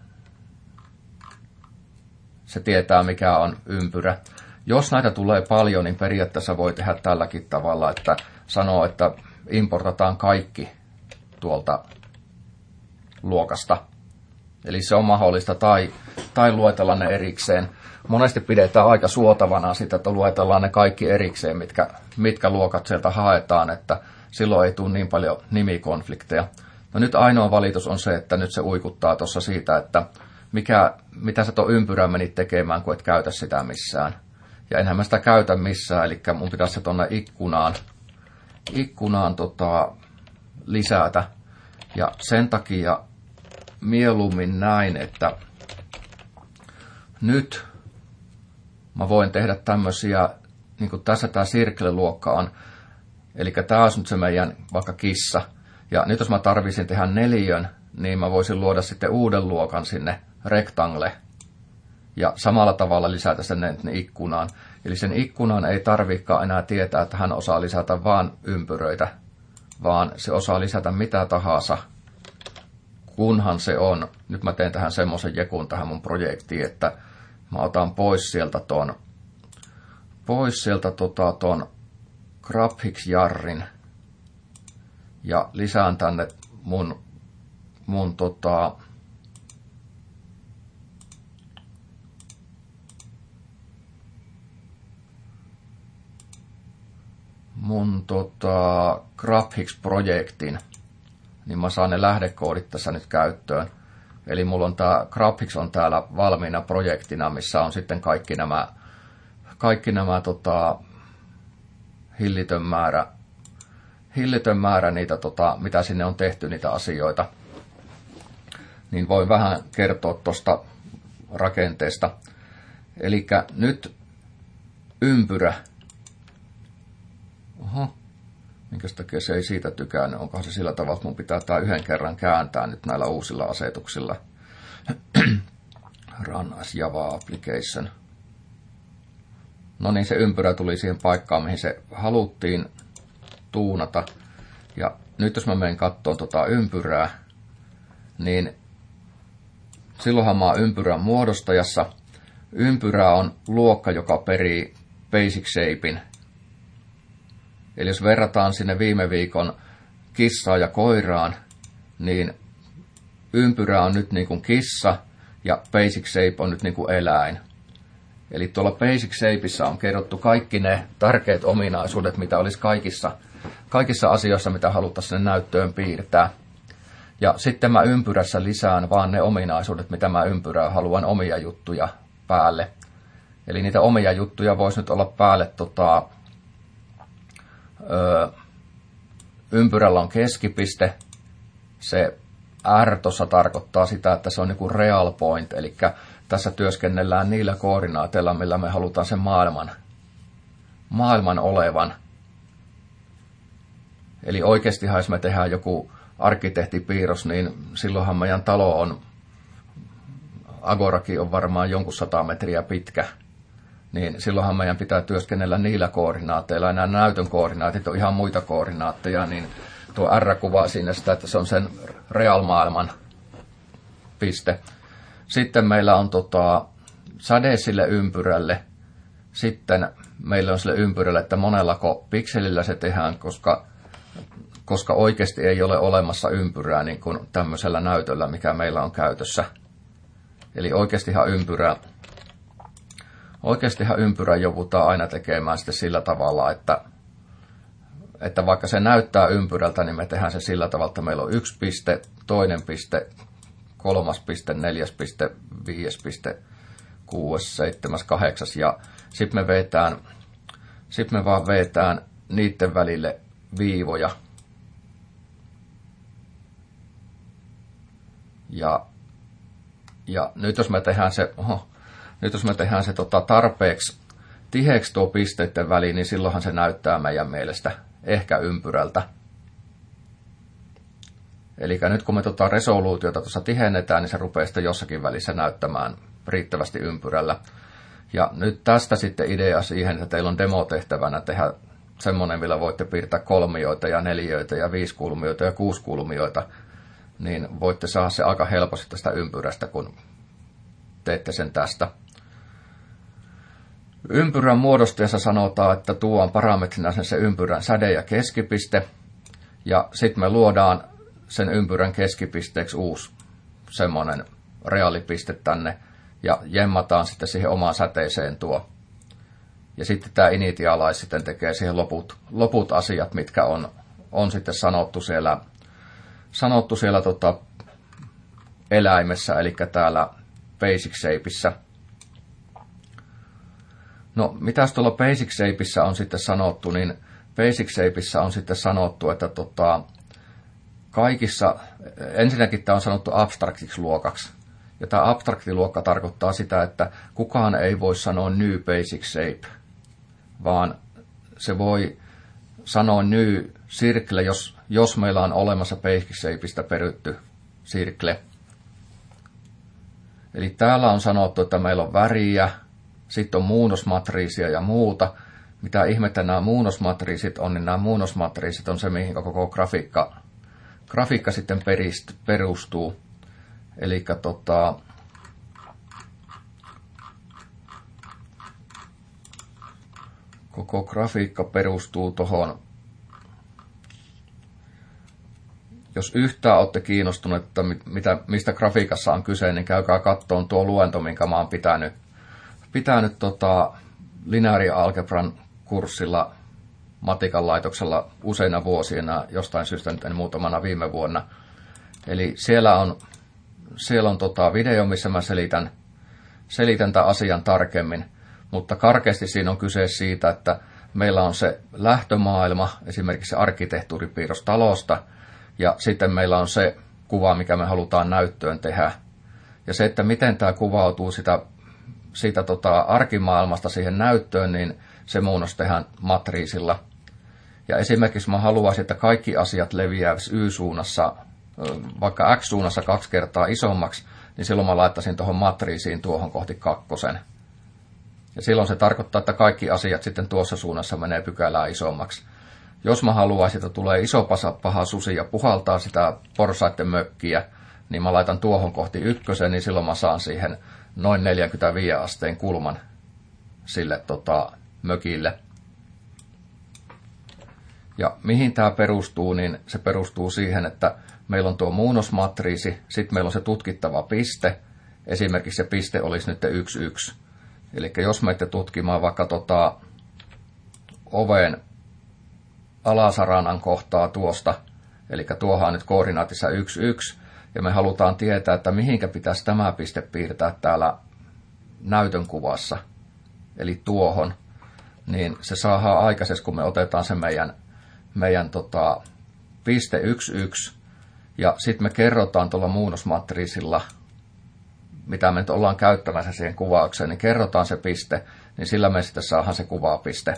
se tietää mikä on ympyrä. Jos näitä tulee paljon, niin periaatteessa voi tehdä tälläkin tavalla, että sanoo, että importataan kaikki tuolta luokasta. Eli se on mahdollista, tai, tai luetella ne erikseen. Monesti pidetään aika suotavana sitä, että luetellaan ne kaikki erikseen, mitkä, mitkä luokat sieltä haetaan, että silloin ei tule niin paljon nimikonflikteja. No nyt ainoa valitus on se, että nyt se uikuttaa tuossa siitä, että mikä, mitä sä tuon ympyrän menit tekemään, kun et käytä sitä missään. Ja enhän mä sitä käytä missään, eli mun pitäisi se tuonne ikkunaan, ikkunaan tota, lisätä. Ja sen takia mieluummin näin, että nyt mä voin tehdä tämmöisiä, niin kuin tässä tämä circle-luokka on, eli tämä on nyt se meidän vaikka kissa. Ja nyt jos mä tarvisin tehdä neliön, niin mä voisin luoda sitten uuden luokan sinne rectangle. Ja samalla tavalla lisätä sen ikkunaan. Eli sen ikkunaan ei tarvikaan enää tietää, että hän osaa lisätä vain ympyröitä, vaan se osaa lisätä mitä tahansa, kunhan se on. Nyt mä teen tähän semmoisen jekun tähän mun projektiin, että mä otan pois sieltä ton, pois sieltä tota ton GraphX-jarrin ja lisään tänne mun, mun tota, mun tota, GraphX-projektin, niin mä saan ne lähdekoodit tässä nyt käyttöön. Eli mulla on tää GraphX on täällä valmiina projektina, missä on sitten kaikki nämä, kaikki nämä tota, hillitön määrä hillitön määrä niitä, tota, mitä sinne on tehty, niitä asioita. Niin voin vähän kertoa tuosta rakenteesta. Eli nyt ympyrä. Oho, minkä takia se ei siitä tykännyt? Onkohan se sillä tavalla, että mun pitää tämä yhden kerran kääntää nyt näillä uusilla asetuksilla. Run as Java application. No niin, se ympyrä tuli siihen paikkaan, mihin se haluttiin tuunata. Ja nyt jos mä menen katsomaan tota ympyrää, niin silloinhan mä oon ympyrän muodostajassa. Ympyrä on luokka, joka perii basic shapein. Eli jos verrataan sinne viime viikon kissaan ja koiraan, niin ympyrä on nyt niin kuin kissa ja basic shape on nyt niin kuin eläin. Eli tuolla basic shapeissa on kerrottu kaikki ne tärkeät ominaisuudet, mitä olisi kaikissa, kaikissa asioissa, mitä haluttaisiin sinne näyttöön piirtää. Ja sitten mä ympyrässä lisään vaan ne ominaisuudet, mitä mä ympyrään haluan omia juttuja päälle. Eli niitä omia juttuja voisi nyt olla päälle, tota, ö, ympyrällä on keskipiste, se R tuossa tarkoittaa sitä, että se on niin kuin real point, eli tässä työskennellään niillä koordinaateilla, millä me halutaan sen maailman, maailman olevan. Eli oikeastihan, jos me tehdään joku arkkitehtipiirros, niin silloinhan meidän talo on, agorakin on varmaan jonkun sata metriä pitkä, niin silloinhan meidän pitää työskennellä niillä koordinaateilla, ja nämä näytön koordinaatit on ihan muita koordinaatteja, niin tuo R kuvaa siinä sitä, että se on sen real-maailman piste. Sitten meillä on tota, säde sille ympyrälle, sitten meillä on sille ympyrälle, että monellako pikselillä se tehdään, koska koska oikeasti ei ole olemassa ympyrää niin kuin tämmöisellä näytöllä, mikä meillä on käytössä. Eli oikeastihan ympyrä, oikeastihan ympyrä joudutaan aina tekemään sitten sillä tavalla, että, että vaikka se näyttää ympyrältä, niin me tehdään se sillä tavalla, että meillä on yksi piste, toinen piste, kolmas piste, neljäs piste, viides piste, kuudes, seitsemäs, kahdeksas ja sitten me vetään, sitten me vaan vetään niiden välille viivoja. Ja, ja nyt jos me tehdään se, oho, nyt jos me tehdään se tota, tarpeeksi tiheäksi tuo pisteiden väliin, niin silloinhan se näyttää meidän mielestä ehkä ympyrältä. Eli nyt kun me tota resoluutiota tuossa tihennetään, niin se rupeaa sitten jossakin välissä näyttämään riittävästi ympyrällä. Ja nyt tästä sitten idea siihen, että teillä on demotehtävänä tehdä semmoinen, millä voitte piirtää kolmioita ja neliöitä ja viisikulmioita ja kuusikulmioita, niin voitte saada se aika helposti tästä ympyrästä, kun teette sen tästä. Ympyrän muodostajassa sanotaan, että tuo on parametrina sen se ympyrän säde ja keskipiste, ja sitten me luodaan sen ympyrän keskipisteeksi uusi semmoinen reaalipiste tänne, ja jemmataan sitten siihen omaan säteeseen tuo. Ja sitten tämä initialize sitten tekee siihen loput, loput asiat, mitkä on, on sitten sanottu siellä, sanottu siellä tota eläimessä, eli täällä basic shapeissa. No, mitäs tuolla basic shapeissa on sitten sanottu, niin basic shapeissa on sitten sanottu, että tota, kaikissa, ensinnäkin tämä on sanottu abstraktiksi luokaksi. Ja tämä abstraktiluokka tarkoittaa sitä, että kukaan ei voi sanoa new basic shape, vaan se voi sanoa new circle, jos, jos meillä on olemassa basic shapeista perytty circle. Eli täällä on sanottu, että meillä on väriä, sitten on muunnosmatriisia ja muuta. Mitä ihmettä nämä muunnosmatriisit on, niin nämä muunnosmatriisit on se, mihin koko grafiikka, grafiikka sitten perist, perustuu. Eli tota, koko grafiikka perustuu tuohon. Jos yhtään olette kiinnostuneet, että mitä, mistä grafiikassa on kyse, niin käykää kattoon tuo luento, minkä mä oon pitänyt, pitänyt tota, lineaarialgebran kurssilla matikan laitoksella useina vuosina, jostain syystä nyt en muutamana viime vuonna. Eli siellä on, siellä on tota video, missä mä selitän, selitän tämän asian tarkemmin, mutta karkeasti siinä on kyse siitä, että meillä on se lähtömaailma, esimerkiksi se arkkitehtuuripiirros talosta, ja sitten meillä on se kuva, mikä me halutaan näyttöön tehdä. Ja se, että miten tämä kuvautuu sitä, siitä tota arkimaailmasta siihen näyttöön, niin se muunnos tehdään matriisilla. Ja esimerkiksi mä haluaisin, että kaikki asiat leviäisivät Y-suunnassa, vaikka X-suunnassa kaksi kertaa isommaksi, niin silloin mä laittaisin tuohon matriisiin tuohon kohti kakkosen. Ja silloin se tarkoittaa, että kaikki asiat sitten tuossa suunnassa menee pykälää isommaksi. Jos mä haluaisin, että tulee iso paha susi ja puhaltaa sitä porsaiden mökkiä, niin mä laitan tuohon kohti ykkösen, niin silloin mä saan siihen noin neljäkymmentäviisi asteen kulman sille tota, mökille. Ja mihin tämä perustuu, niin se perustuu siihen, että meillä on tuo muunnosmatriisi, sitten meillä on se tutkittava piste, esimerkiksi se piste olisi nyt yksi yksi. Eli jos menette tutkimaan vaikka tota oven alasaranan kohtaa tuosta, eli tuohan on nyt koordinaatissa yksi yksi, ja me halutaan tietää, että mihinkä pitäisi tämä piste piirtää täällä näytön kuvassa, eli tuohon, niin se saadaan aikaisesti, kun me otetaan se meidän, meidän tota, piste yksi yksi, ja sitten me kerrotaan tuolla muunnosmatriisilla, mitä me nyt ollaan käyttämässä siihen kuvaukseen, niin kerrotaan se piste, niin sillä me sitten saadaan se kuvapiste.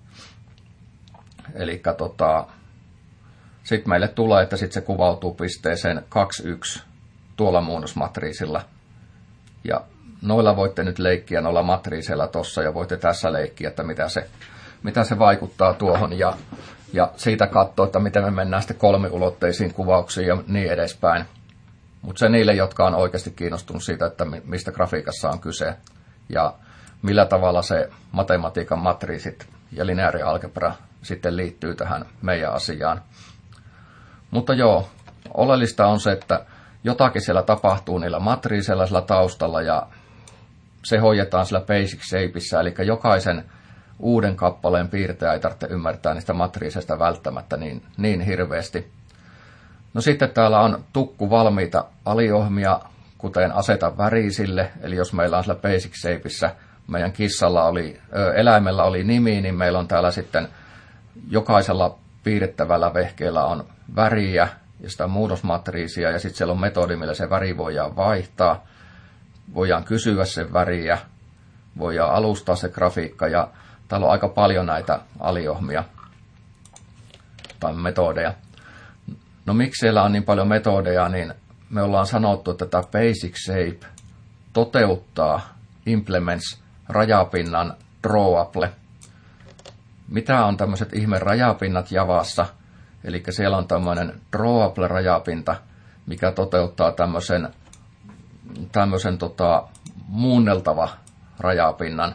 Eli tota, sitten meille tulee, että sitten se kuvautuu pisteeseen kaksi yksi tuolla muunnosmatriisilla. Ja noilla voitte nyt leikkiä noilla matriiseilla tossa ja voitte tässä leikkiä, että mitä se, mitä se vaikuttaa tuohon. Ja, ja siitä katsoa, että miten me mennään sitten kolmiulotteisiin kuvauksiin ja niin edespäin. Mutta se niille, jotka on oikeasti kiinnostunut siitä, että mistä grafiikassa on kyse ja millä tavalla se matematiikan matriisit ja lineaarialgebra sitten liittyy tähän meidän asiaan. Mutta joo, oleellista on se, että jotakin siellä tapahtuu niillä matriiseilla sillä taustalla ja se hoidetaan sillä basic shapeissa, eli jokaisen uuden kappaleen piirtäjä ei tarvitse ymmärtää niistä matriiseista välttämättä niin, niin hirveästi. No sitten täällä on tukku valmiita aliohmia, kuten aseta värisille, eli jos meillä on sillä basic shapeissa, meidän kissalla oli, ö, eläimellä oli nimi, niin meillä on täällä sitten jokaisella piirrettävällä vehkeellä on väriä ja sitä muutosmatriisia, ja sitten siellä on metodi, millä se väri voidaan vaihtaa, voidaan kysyä sen väriä, voidaan alustaa se grafiikka, ja täällä on aika paljon näitä aliohmia tai metodeja. No miksi siellä on niin paljon metodeja, niin me ollaan sanottu, että tämä basic shape toteuttaa implements rajapinnan drawable. Mitä on tämmöiset ihme rajapinnat Javassa? Eli siellä on tämmöinen drawable rajapinta, mikä toteuttaa tämmöisen, tämmöisen tota, muunneltava rajapinnan.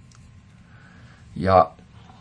Ja,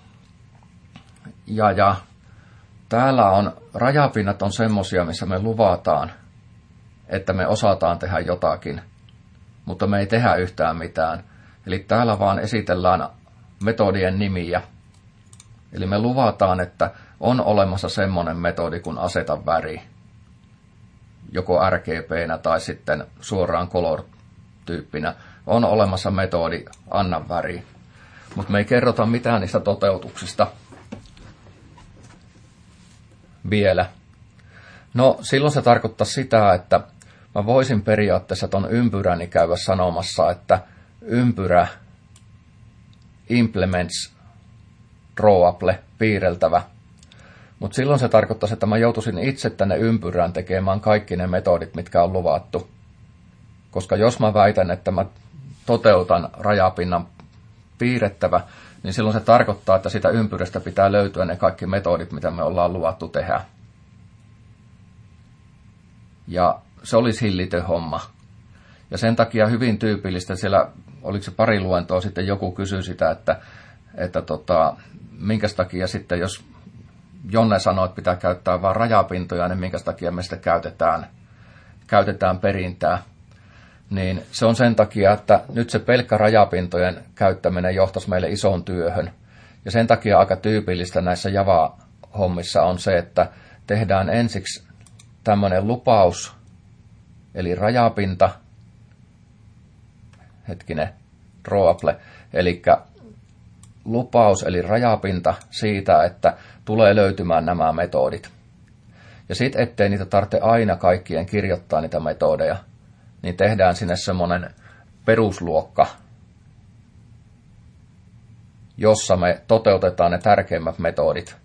ja, ja täällä on, rajapinnat on semmosia, missä me luvataan, että me osataan tehdä jotakin, mutta me ei tehdä yhtään mitään. Eli täällä vaan esitellään metodien nimiä. Eli me luvataan, että on olemassa semmoinen metodi kuin aseta väri, joko R G B:nä tai sitten suoraan color-tyyppinä. On olemassa metodi anna väri, mutta me ei kerrota mitään niistä toteutuksista vielä. No silloin se tarkoittaa sitä, että mä voisin periaatteessa ton ympyräni käydä sanomassa, että ympyrä implements drawable piirreltävä. Mutta silloin se tarkoittaisi, että mä joutuisin itse tänne ympyrään tekemään kaikki ne metodit, mitkä on luvattu. Koska jos mä väitän, että mä toteutan rajapinnan piirrettävä, niin silloin se tarkoittaa, että sitä ympyrästä pitää löytyä ne kaikki metodit, mitä me ollaan luvattu tehdä. Ja se olisi hillitön homma. Ja sen takia hyvin tyypillistä, siellä oliko se pari luentoa sitten joku kysyi sitä, että, että tota, minkä takia sitten, jos Jonne sanoo, että pitää käyttää vain rajapintoja, niin minkä takia me sitten käytetään, käytetään perintää. Niin se on sen takia, että nyt se pelkkä rajapintojen käyttäminen johtaisi meille isoon työhön. Ja sen takia aika tyypillistä näissä Java-hommissa on se, että tehdään ensiksi tämmöinen lupaus, eli rajapinta, hetkinen, drawable, eli lupaus eli rajapinta siitä, että tulee löytymään nämä metodit. Ja sitten ettei niitä tarvitse aina kaikkien kirjoittaa niitä metodeja, niin tehdään sinne semmoinen perusluokka, jossa me toteutetaan ne tärkeimmät metodit.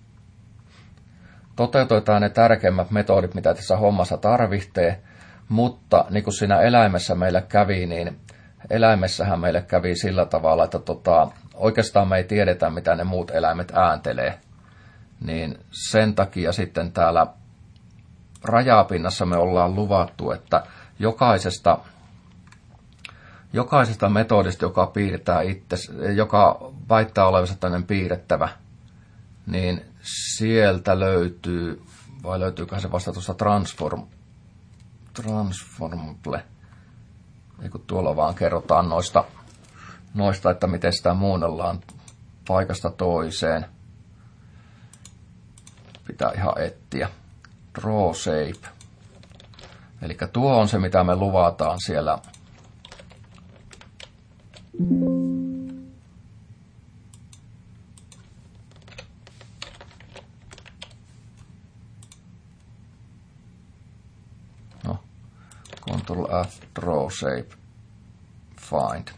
Toteutetaan ne tärkeimmät metodit, mitä tässä hommassa tarvitsee, mutta niin kuin siinä eläimessä meillä kävi, niin eläimessähän meille kävi sillä tavalla, että tota, oikeastaan me ei tiedetä, mitä ne muut eläimet ääntelee. Niin sen takia sitten täällä rajapinnassa me ollaan luvattu, että jokaisesta, jokaisesta metodista, joka piirtää itse, joka väittää olevansa tämmöinen piirrettävä, niin sieltä löytyy, vai löytyykö se vasta tuosta transform, transformable, ei kun tuolla vaan kerrotaan noista, noista, että miten sitä muunnellaan paikasta toiseen. Pitää ihan etsiä. Draw shape. Eli tuo on se, mitä me luvataan siellä. No, Control F, Draw Shape, Find.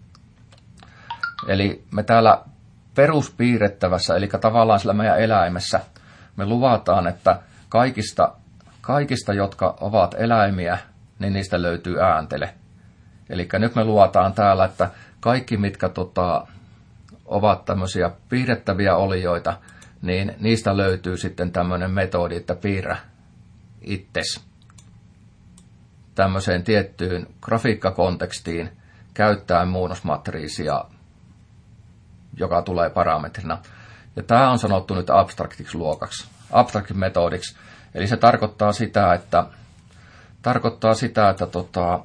Eli me täällä peruspiirrettävässä, eli tavallaan sillä meidän eläimessä, me luvataan, että kaikista, kaikista, jotka ovat eläimiä, niin niistä löytyy ääntele. Eli nyt me luvataan täällä, että kaikki, mitkä tota, ovat tämmöisiä piirrettäviä olioita, niin niistä löytyy sitten tämmöinen metodi, että piirrä itses tämmöiseen tiettyyn grafiikkakontekstiin käyttäen muunnosmatriisia, joka tulee parametrina. Ja tämä on sanottu nyt abstraktiksi luokaksi, abstract-metodiksi. Eli se tarkoittaa sitä, että, tarkoittaa sitä, että tota,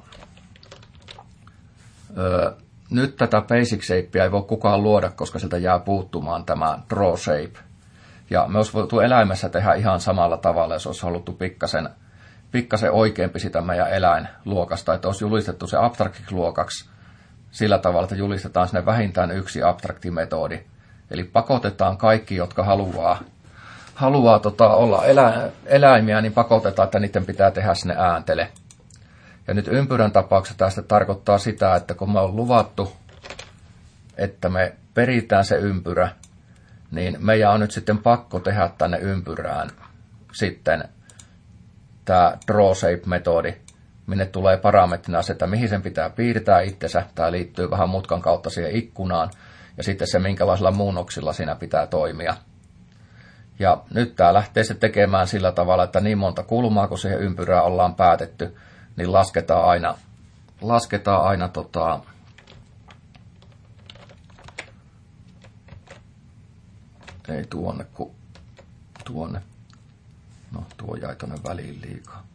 ö, nyt tätä basic shapea ei voi kukaan luoda, koska siltä jää puuttumaan tämä draw shape. Ja me olisi voitu eläimessä tehdä ihan samalla tavalla, jos olisi haluttu pikkasen, pikkasen oikeampi sitä meidän eläinluokasta, että olisi julistettu se abstraktiksi luokaksi sillä tavalla, että julistetaan sinne vähintään yksi abstraktimetodi. Eli pakotetaan kaikki, jotka haluaa, haluaa tota, olla elä, eläimiä, niin pakotetaan, että niiden pitää tehdä sinne ääntele. Ja nyt ympyrän tapauksessa tästä tarkoittaa sitä, että kun me on luvattu, että me peritään se ympyrä, niin meidän on nyt sitten pakko tehdä tänne ympyrään sitten tämä draw shape-metodi, minne tulee parametrina se, että mihin sen pitää piirtää itsensä. Tämä liittyy vähän mutkan kautta siihen ikkunaan. Ja sitten se, minkälaisilla muunnoksilla siinä pitää toimia. Ja nyt tämä lähtee se tekemään sillä tavalla, että niin monta kulmaa, kun siihen ympyrään ollaan päätetty, niin lasketaan aina, lasketaan aina tota, ei tuonne, kun tuonne. No, tuo jäi tuonne väliin liikaa.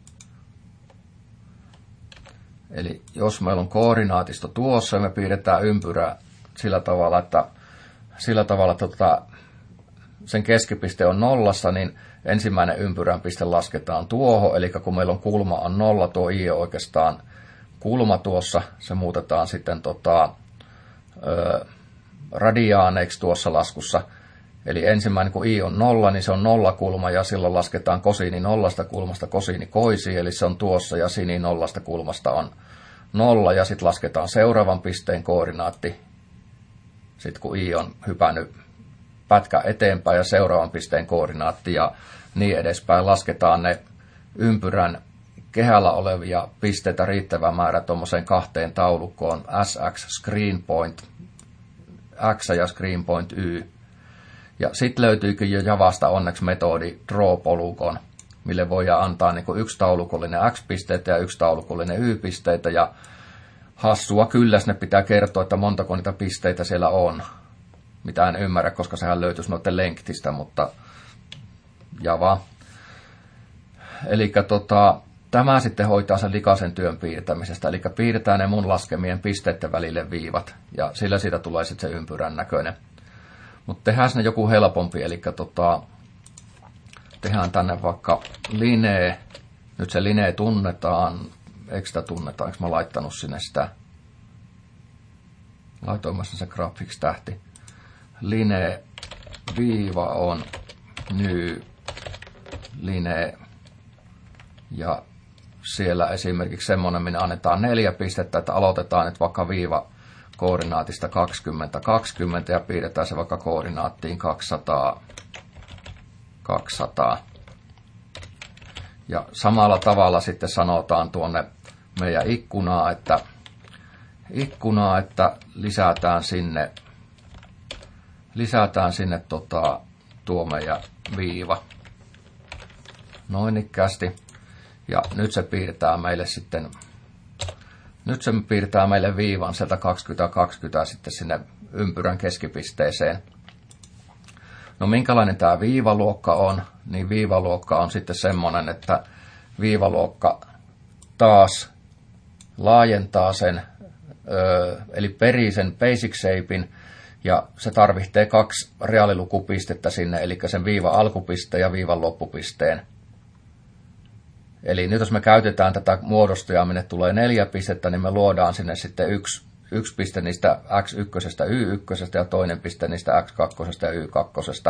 Eli jos meillä on koordinaatisto tuossa ja me piirretään ympyrää sillä tavalla, että, sillä tavalla, että tota, sen keskipiste on nollassa, niin ensimmäinen ympyrän piste lasketaan tuohon. Eli kun meillä on kulma on nolla, tuo i on oikeastaan kulma tuossa, se muutetaan sitten tota, ö, radiaaneiksi tuossa laskussa. Eli ensimmäinen, kun i on nolla, niin se on nollakulma ja silloin lasketaan kosiini nollasta kulmasta kosiini koisi, eli se on tuossa ja sini nollasta kulmasta on nolla ja sitten lasketaan seuraavan pisteen koordinaatti. Sitten kun i on hypännyt pätkä eteenpäin ja seuraavan pisteen koordinaatti ja niin edespäin, lasketaan ne ympyrän kehällä olevia pisteitä riittävä määrä tuommoiseen kahteen taulukkoon, sx, screen point, x ja screen point y. Ja sitten löytyykin jo Javasta onneksi metodi draw-polygon, mille voidaan antaa niin kuin yksi taulukollinen x-pisteitä ja yksi taulukollinen y-pisteitä. Ja hassua kyllä, ne pitää kertoa, että montako niitä pisteitä siellä on. Mitä en ymmärrä, koska sehän löytyisi noiden lenktistä, mutta Java. Eli tota, tämä sitten hoitaa sen likaisen työn piirtämisestä. Eli piirretään ne mun laskemien pisteiden välille viivat ja sillä siitä tulee sitten se ympyrän näköinen. Mutta tehdään sinne joku helpompi, eli tota, tehdään tänne vaikka linee. Nyt se linee tunnetaan. Eikö sitä tunneta? Eikö mä laittanut sinne sitä? Laitoin mä se graphics-tähti. line viiva on new line ja siellä esimerkiksi semmoinen, minä annetaan neljä pistettä, että aloitetaan nyt vaikka viiva koordinaatista kaksikymmentä kaksikymmentä ja piirretään se vaikka koordinaattiin kaksisataa kaksisataa. Ja samalla tavalla sitten sanotaan tuonne meidän ikkunaa, että ikkunaa, että lisätään sinne lisätään sinne tota, tuo meidän viiva. Noin ikkästi. Ja nyt se piirtää meille sitten nyt se piirtää meille viivan sieltä kaksikymmentä kaksikymmentä sitten sinne ympyrän keskipisteeseen. No minkälainen tämä viivaluokka on? Niin viivaluokka on sitten semmoinen, että viivaluokka taas laajentaa sen, eli perii sen basic shapein, ja se tarvitsee kaksi reaalilukupistettä sinne, eli sen viivan alkupisteen ja viivan loppupisteen. Eli nyt jos me käytetään tätä muodostajaa, minne tulee neljä pistettä, niin me luodaan sinne sitten yksi, yksi piste niistä x yksi, y yksi ja toinen piste niistä x kaksi ja y kaksi.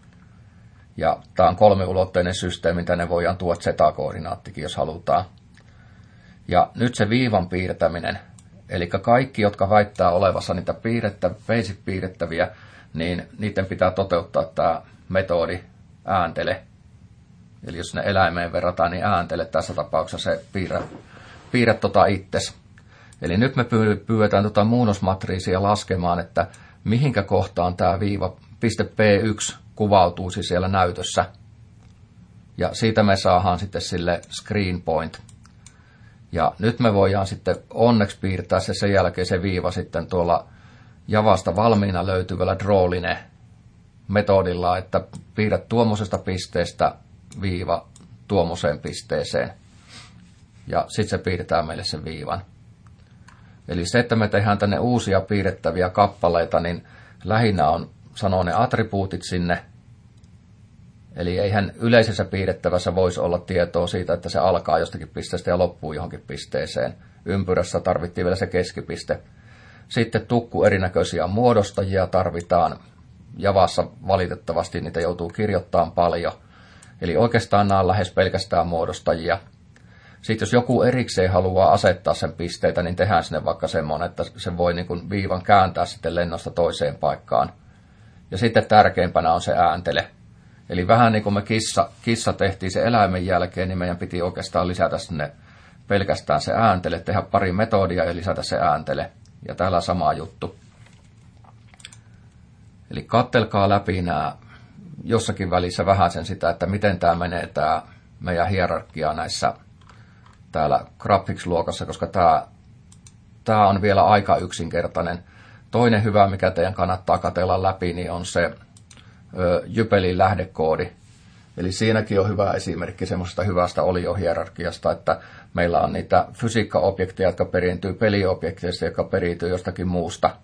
Ja tämä on kolmiulotteinen systeemi, tänne voidaan tuoda z-koordinaattikin, jos halutaan. Ja nyt se viivan piirtäminen, eli kaikki, jotka väittää olevassa niitä piirrettä, basic-piirrettäviä, niin niiden pitää toteuttaa tämä metodi ääntele. Eli jos ne eläimeen verrataan, niin ääntele tässä tapauksessa se piirrä, piirrä tota itses. Eli nyt me pyydetään tota muunnosmatriisia laskemaan, että mihinkä kohtaan tämä viiva piste P yksi kuvautuisi siellä näytössä. Ja siitä me saadaan sitten sille screen point. Ja nyt me voidaan sitten onneksi piirtää se sen jälkeen se viiva sitten tuolla Javasta valmiina löytyvällä drawline metodilla, että piirrät tuommoisesta pisteestä viiva tuommoiseen pisteeseen. Ja sitten se piirtää meille sen viivan. Eli se, että me tehdään tänne uusia piirrettäviä kappaleita, niin lähinnä on sanoo ne attribuutit sinne. Eli eihän yleisessä piirrettävässä voisi olla tietoa siitä, että se alkaa jostakin pisteestä ja loppuu johonkin pisteeseen. Ympyrässä tarvittiin vielä se keskipiste. Sitten tukku erinäköisiä muodostajia tarvitaan. Javassa valitettavasti niitä joutuu kirjoittamaan paljon. Eli oikeastaan nämä on lähes pelkästään muodostajia. Sitten jos joku erikseen haluaa asettaa sen pisteitä, niin tehdään sinne vaikka semmoinen, että se voi niin kuin viivan kääntää sitten lennosta toiseen paikkaan. Ja sitten tärkeimpänä on se ääntele. Eli vähän niin kuin me kissa, kissa tehtiin se eläimen jälkeen, niin meidän piti oikeastaan lisätä sinne pelkästään se ääntele, tehdä pari metodia ja lisätä se ääntele. Ja täällä sama juttu. Eli kattelkaa läpi nämä jossakin välissä vähän sen sitä, että miten tämä menee tämä meidän hierarkia näissä täällä graphics-luokassa, koska tämä, tämä on vielä aika yksinkertainen. Toinen hyvä, mikä teidän kannattaa katsella läpi, niin on se ö, Jypelin lähdekoodi. Eli siinäkin on hyvä esimerkki semmoisesta hyvästä oliohierarkiasta, että meillä on niitä fysiikkaobjekteja, jotka periintyy peliobjekteista, jotka periintyy jostakin muusta.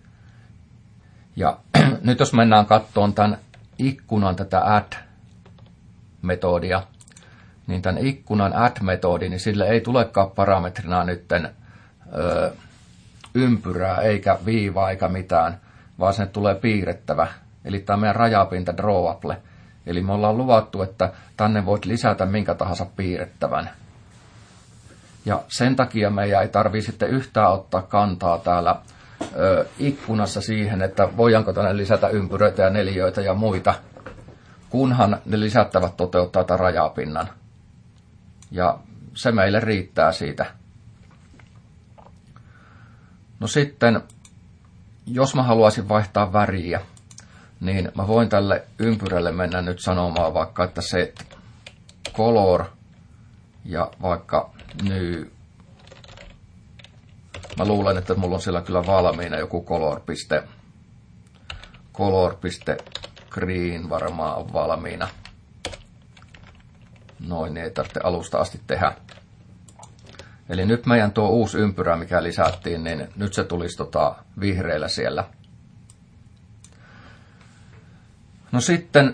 Ja nyt jos mennään katsomaan tämän ikkunan tätä add-metodia, niin tämän ikkunan add-metodi, niin sille ei tulekaan parametrina nytten ö, ympyrää, eikä viivaa, eikä mitään, vaan sinne tulee piirrettävä. Eli tämä meidän rajapinta drawable. Eli me ollaan luvattu, että tänne voit lisätä minkä tahansa piirrettävän. Ja sen takia meidän ei tarvitse sitten yhtään ottaa kantaa täällä ö, ikkunassa siihen, että voidaanko tänne lisätä ympyröitä ja neliöitä ja muita, kunhan ne lisättävät toteuttaa tämän rajapinnan. Ja se meille riittää siitä. No sitten, jos mä haluaisin vaihtaa väriä, niin mä voin tälle ympyrälle mennä nyt sanomaan vaikka, että set color ja vaikka new. Mä luulen, että mulla on siellä kyllä valmiina joku color. color.green varmaan on valmiina. Noin, niin ei tarvitse alusta asti tehdä. Eli nyt meidän tuo uusi ympyrä, mikä lisättiin, niin nyt se tulisi tota vihreällä siellä. No sitten,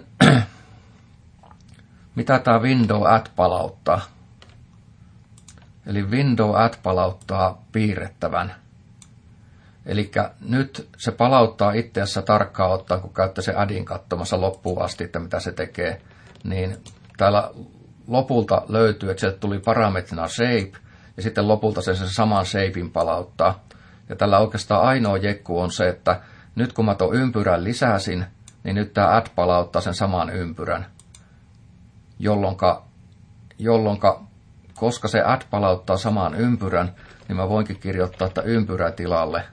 mitä tämä window add palauttaa? Eli window add palauttaa piirrettävän. Eli nyt se palauttaa itseässä tarkkaan ottaa, kun käytte se adin katsomassa loppuun asti, että mitä se tekee, niin täällä lopulta löytyy, että sieltä tuli parametrina shape, ja sitten lopulta se sen saman shapein palauttaa. Ja tällä oikeastaan ainoa jekku on se, että nyt kun mä tuon ympyrän lisäsin, niin nyt tämä add palauttaa sen saman ympyrän, jolloinka, jolloinka koska se add palauttaa saman ympyrän, niin mä voinkin kirjoittaa, että ympyrätilalle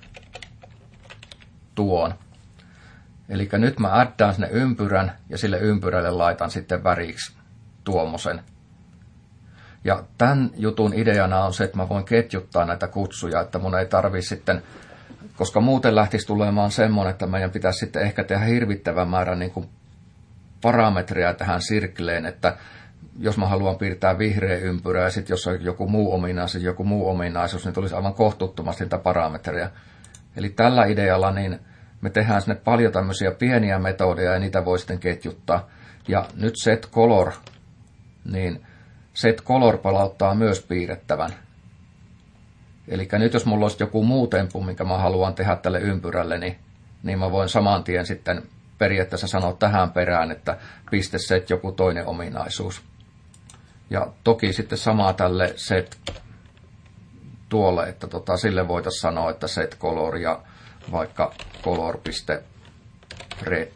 tuon. Eli nyt mä addaan sinne ympyrän ja sille ympyrälle laitan sitten väriksi tuommoisen. Ja tämän jutun ideana on se, että mä voin ketjuttaa näitä kutsuja, että mun ei tarvii sitten, koska muuten lähtisi tulemaan semmoinen, että meidän pitäisi sitten ehkä tehdä hirvittävän määrän niin kuin parametreja tähän sirkleen, että jos mä haluan piirtää vihreä ympyrä ja sitten jos on joku muu ominaisuus, joku muu ominaisuus, niin tulisi aivan kohtuuttomasti niitä parametreja. Eli tällä idealla niin me tehdään sinne paljon tämmöisiä pieniä metodeja ja niitä voi sitten ketjuttaa. Ja nyt set color, niin set color palauttaa myös piirrettävän. Eli nyt jos mulla olisi joku muu temppu, minkä mä haluan tehdä tälle ympyrälle, niin, niin mä voin saman tien sitten periaatteessa sanoa tähän perään, että piste set joku toinen ominaisuus. Ja toki sitten samaa tälle set tuolle, että tota, sille voitaisiin sanoa, että set color ja vaikka color.red.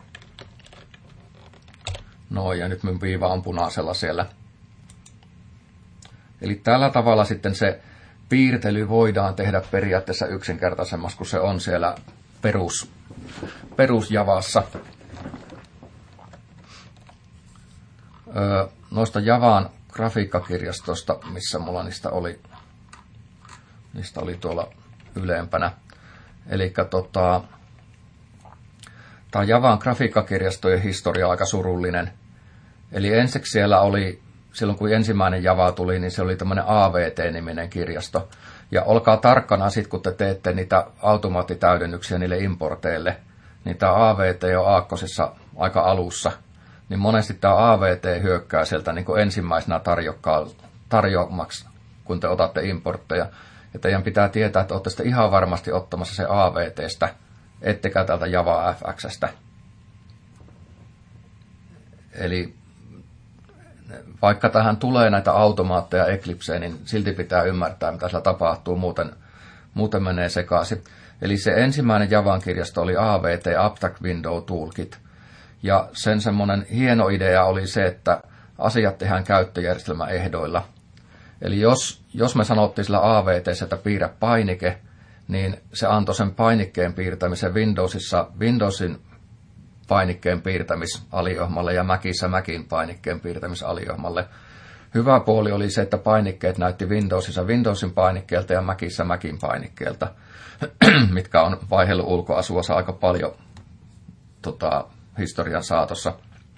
No ja nyt mun viiva on punaisella siellä. Eli tällä tavalla sitten se piirtely voidaan tehdä periaatteessa yksinkertaisemmaksi, kun se on siellä perus, perusjavassa. Öö, noista Javan grafiikkakirjastosta, missä mulla niistä oli, niistä oli tuolla ylempänä. Eli tota, tämä Javan grafiikkakirjastojen historia on aika surullinen. Eli ensiksi siellä oli, silloin kun ensimmäinen Java tuli, niin se oli tämmöinen A V T-niminen kirjasto. Ja olkaa tarkkana sitten, kun te teette niitä automaattitäydennyksiä niille importeille, niin tämä A V T on aakkosessa aika alussa. Niin monesti tämä A V T hyökkää sieltä niin kuin ensimmäisenä tarjoamaksi, kun te otatte importteja. Ja teidän pitää tietää, että olette sitten ihan varmasti ottamassa se A V T:stä, ettekä täältä Java F X:stä. Eli vaikka tähän tulee näitä automaatteja Eclipseen, niin silti pitää ymmärtää, mitä siellä tapahtuu, muuten, muuten menee sekaisin. Eli se ensimmäinen Javan kirjasto oli A V T, Abstract Window Toolkit. Ja sen semmoinen hieno idea oli se, että asiat tehdään käyttöjärjestelmän ehdoilla. Eli jos, jos me sanottiin sillä A V T:ssä, että piirrä painike, niin se antoi sen painikkeen piirtämisen Windowsissa Windowsin painikkeen piirtämisaliohmalle ja Macissa Macin painikkeen piirtämisaliohmalle. Hyvä puoli oli se, että painikkeet näytti Windowsissa Windowsin painikkeelta ja Macissa Macin painikkeelta, mitkä on vaihdellut ulkoasuassa aika paljon tota, historian saatossa.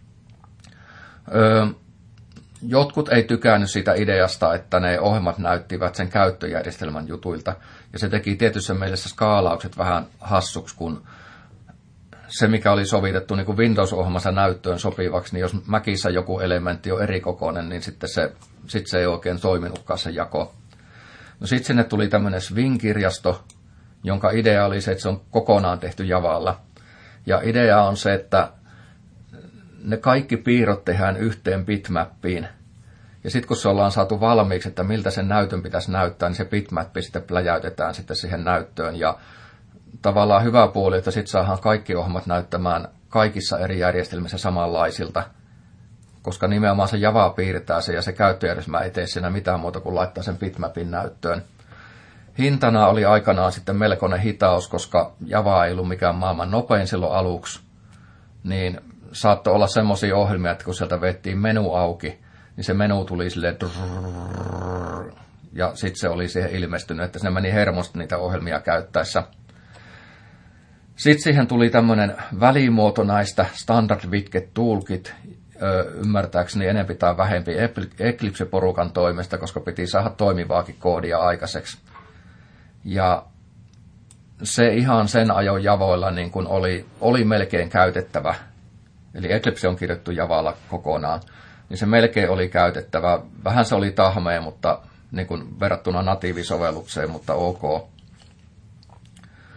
Öö, jotkut ei tykännyt siitä ideasta, että ne ohjelmat näyttivät sen käyttöjärjestelmän jutuilta, ja se teki tietyssä mielessä skaalaukset vähän hassuksi, kun se, mikä oli sovitettu niin kuin Windows-ohjelmassa näyttöön sopivaksi, niin jos Macissa joku elementti on erikokoinen, niin sitten se, sit se ei oikein toiminutkaan se jako. No sitten sinne tuli tämmöinen Swing-kirjasto, jonka idea oli se, että se on kokonaan tehty Javalla. Ja idea on se, että ne kaikki piirrot tehdään yhteen bitmappiin. Ja sitten kun se ollaan saatu valmiiksi, että miltä sen näytön pitäisi näyttää, niin se bitmappi sitten pläjäytetään sitten siihen näyttöön. Ja tavallaan hyvä puoli, että sitten saadaan kaikki ohjelmat näyttämään kaikissa eri järjestelmissä samanlaisilta, koska nimenomaan se Java piirtää se ja se käyttöjärjestelmä ei tee siinä mitään muuta kuin laittaa sen bitmapin näyttöön. Hintana oli aikanaan sitten melkoinen hitaus, koska Java ei ollut mikään maailman nopein silloin aluksi, niin saattoi olla semmoisia ohjelmia, että kun sieltä vettiin menu auki, niin se menu tuli silleen drrrr, ja sitten se oli siihen ilmestynyt, että se meni hermosta niitä ohjelmia käyttäessä. Sitten siihen tuli tämmöinen välimuoto näistä Standard Widget Toolkit, ymmärtääkseni enempi tai vähempi Eclipse-porukan toimesta, koska piti saada toimivaakin koodia aikaiseksi. Ja se ihan sen ajon Javoilla niin kuin oli, oli melkein käytettävä, eli Eclipse on kirjoittu Javalla kokonaan, niin se melkein oli käytettävä. Vähän se oli tahmea, mutta niin kuin verrattuna natiivisovellukseen, mutta ok.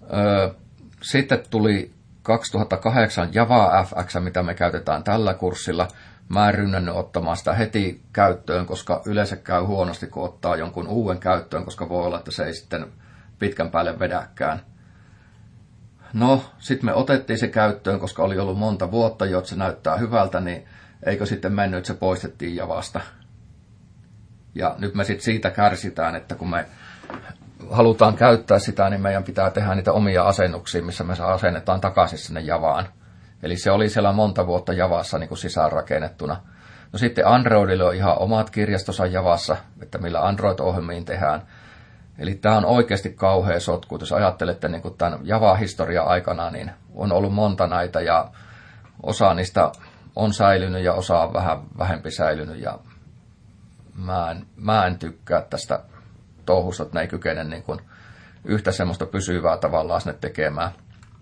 Öö, sitten tuli kaksituhattakahdeksan Java F X, mitä me käytetään tällä kurssilla. Mä en rynnännyt ottamaan sitä heti käyttöön, koska yleensä käy huonosti, kun ottaa jonkun uuden käyttöön, koska voi olla, että se ei sitten pitkän päälle vedäkään. No, sitten me otettiin se käyttöön, koska oli ollut monta vuotta jo, että se näyttää hyvältä, niin eikö sitten mennyt, että se poistettiin Javasta. Ja nyt me sitten siitä kärsitään, että kun me halutaan käyttää sitä, niin meidän pitää tehdä niitä omia asennuksia, missä me asennetaan takaisin sinne Javaan. Eli se oli siellä monta vuotta Javassa niin kuin sisäänrakennettuna. No sitten Androidille on ihan omat kirjastonsa Javassa, että millä Android-ohjelmiin tehdään. Eli tämä on oikeasti kauhea sotku. Jos ajattelette niin kuin tämän Java-historian aikana, niin on ollut monta näitä ja osa niistä on säilynyt ja osa on vähän vähempi säilynyt. Ja mä en, mä en tykkää tästä touhusta, että ne ei kykene niin kuin yhtä semmoista pysyvää tavallaan sinne tekemään.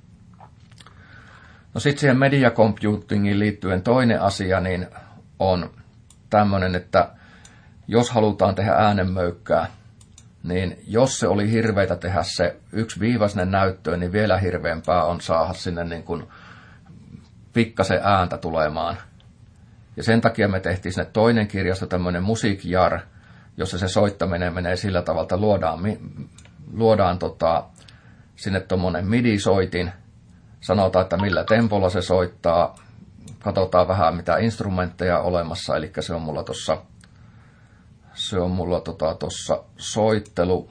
No sitten siihen media computingiin liittyen toinen asia niin on tämmöinen, että jos halutaan tehdä äänenmöykkää, niin jos se oli hirveitä tehdä se yksi viiva sinne näyttöön, niin vielä hirveämpää on saada sinne niin kuin pikkasen ääntä tulemaan. Ja sen takia me tehtiin sinne toinen kirjasto, tämmöinen musiikjar, jossa se soittaminen menee sillä tavalla, että luodaan, luodaan tota, sinne tuommoinen midi-soitin, sanotaan, että millä tempolla se soittaa, katsotaan vähän mitä instrumentteja on olemassa, eli se on mulla tuossa se on mulla tota tuossa soittelu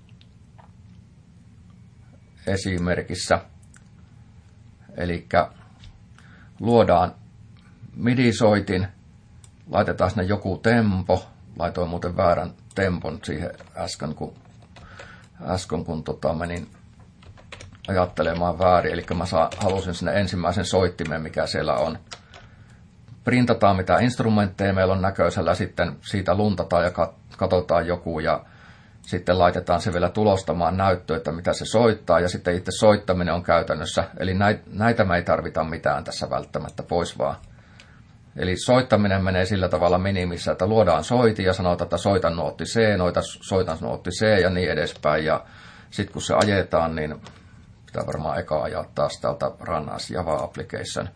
esimerkissä, eli luodaan midi-soitin, laitetaan sinne joku tempo, laitoin muuten väärän tempon siihen äsken, kun, äsken, kun tota menin ajattelemaan väärin, eli mä saa, halusin sinne ensimmäisen soittimen, mikä siellä on. Printataan mitä instrumentteja meillä on näköisellä, sitten siitä luntataan ja katsotaan joku ja sitten laitetaan se vielä tulostamaan näyttöön, että mitä se soittaa ja sitten itse soittaminen on käytännössä. Eli näitä me ei tarvita mitään tässä välttämättä pois vaan. Eli soittaminen menee sillä tavalla minimissä, että luodaan soiti ja sanotaan, että soitan nuotti C, noita soitan nuotti C ja niin edespäin. Ja sitten kun se ajetaan, niin pitää varmaan eka ajaa taas täältä Run as Java Application.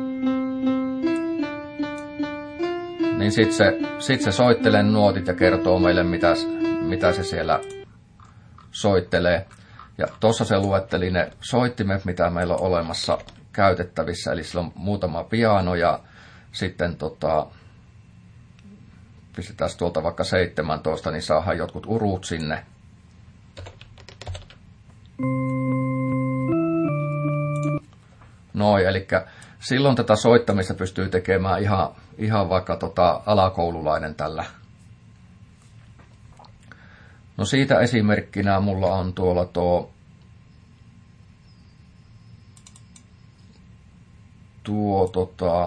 Niin sitten se, sit se soittelee nuotit ja kertoo meille, mitä, mitä se siellä soittelee. Ja tuossa se luetteli ne soittimet, mitä meillä on olemassa käytettävissä. Eli sillä on muutama piano ja sitten tota, pistetään tuolta vaikka seitsemäntoista, niin saadaan jotkut urut sinne. Noin, eli silloin tätä soittamista pystyy tekemään ihan, ihan vaikka tota alakoululainen tällä. No siitä esimerkkinä mulla on tuolla tuo, tuo tota,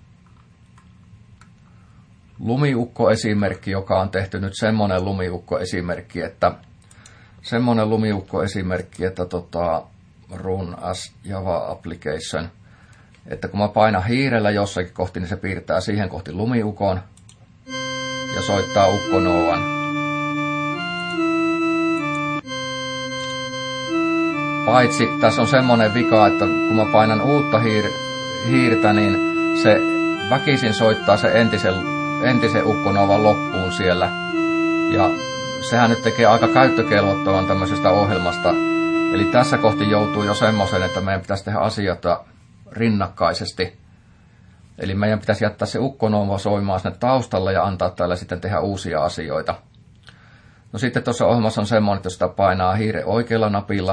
lumiukko-esimerkki, joka on tehty nyt semmoinen lumiukko-esimerkki, että semmoinen lumiukko-esimerkki, että tota, Run as Java Application, että kun mä painan hiirellä jossakin kohti, niin se piirtää siihen kohti lumiukon ja soittaa ukkonouan. Paitsi tässä on semmoinen vika, että kun mä painan uutta hiir- hiirtä, niin se väkisin soittaa se entisen, entisen ukkonouvan loppuun siellä. Ja sehän nyt tekee aika käyttökelvottavan tämmöisestä ohjelmasta. Eli tässä kohti joutuu jo semmoisen, että meidän pitäisi tehdä asioita rinnakkaisesti. Eli meidän pitäisi jättää se ukkonouva soimaan sinne taustalle ja antaa täällä sitten tehdä uusia asioita. No sitten tuossa ohjelmassa on semmoinen, että jos sitä painaa hiiren oikealla napilla,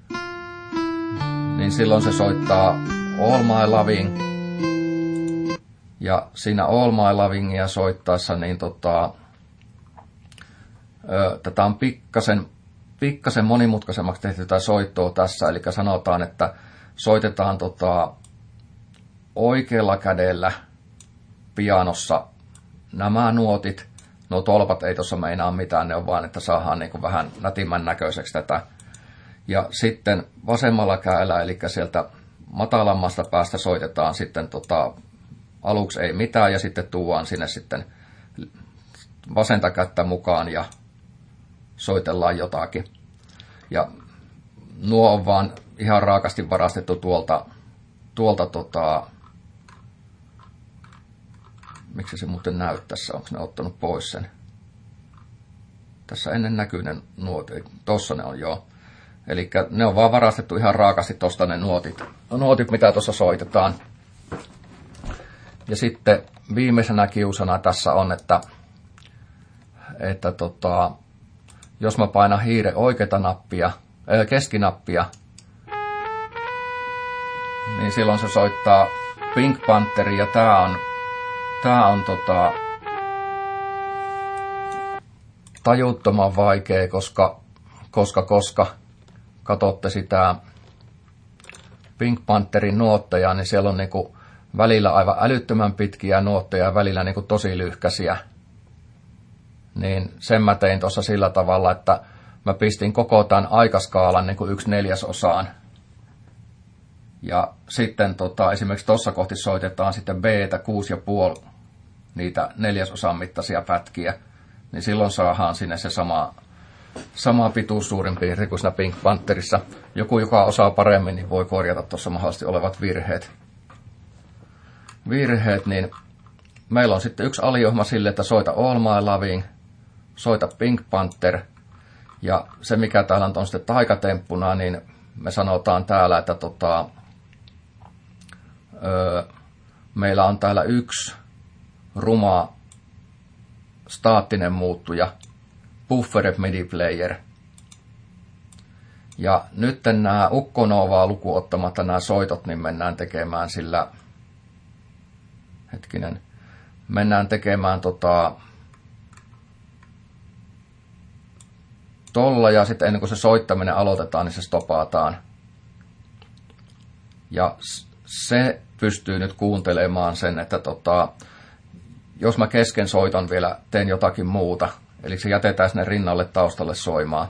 niin silloin se soittaa All My Loving. Ja siinä All My Lovingia soittaessa, niin tota, ö, tätä on pikkasen, pikkasen monimutkaisemmaksi tehty tätä soittoa tässä. Eli sanotaan, että soitetaan tota, oikealla kädellä pianossa nämä nuotit. No tolpat ei tuossa meinaa mitään, ne on vaan, että saadaan niin kuin vähän nätimmän näköiseksi tätä. Ja sitten vasemmalla kädellä, eli sieltä matalammasta päästä soitetaan sitten tota, aluksi ei mitään ja sitten tuodaan sinne sitten vasenta kättä mukaan ja soitellaan jotakin. Ja nuo on vaan ihan raakasti varastettu tuolta, tuolta tota, miksi se muuten näy tässä, onko ne ottanut pois sen? Tässä ennen näkyinen nuoti, tossa ne on joo. Eli ne on vaan varastettu ihan raakasti tosta ne nuotit, nuotit mitä tuossa soitetaan. Ja sitten viimeisenä kiusana tässä on, että, että tota, jos mä painan hiiren oikeata nappia, ää, keskinappia, niin silloin se soittaa Pink Pantheri, ja tää on, tää on tota, tajuttoman vaikea, koska, koska, koska katsotte sitä Pink Pantherin nuotteja, niin siellä on niinku välillä aivan älyttömän pitkiä nuotteja ja välillä niinku tosi lyhkäisiä. Niin sen mä tein tuossa sillä tavalla, että mä pistin koko tämän aikaskaalan niinku yksi neljäsosaan. Ja sitten tota, esimerkiksi tuossa kohti soitetaan sitten B:tä kuusi ja puoli niitä neljäsosan mittaisia pätkiä. Niin silloin saadaan sinne se sama, sama pituus suurin piirtein kuin siinä Pink Pantherissa. Joku, joka osaa paremmin, niin voi korjata tuossa mahdollisesti olevat virheet. Virheet, niin meillä on sitten yksi aliohjelma sille, että soita All My Loving, soita Pink Panther. Ja se, mikä täällä on sitten taikatemppuna, niin me sanotaan täällä, että tota, öö, meillä on täällä yksi ruma staattinen muuttuja, Buffered midi player. Ja nyt nämä Ukkonovaa lukuun ottamatta nämä soitot, niin mennään tekemään sillä, hetkinen, mennään tekemään tota, tolla, ja sitten ennen kuin se soittaminen aloitetaan, niin se stopataan. Ja se pystyy nyt kuuntelemaan sen, että tota, jos mä kesken soiton vielä teen jotakin muuta, eli se jätetään sinne rinnalle taustalle soimaan.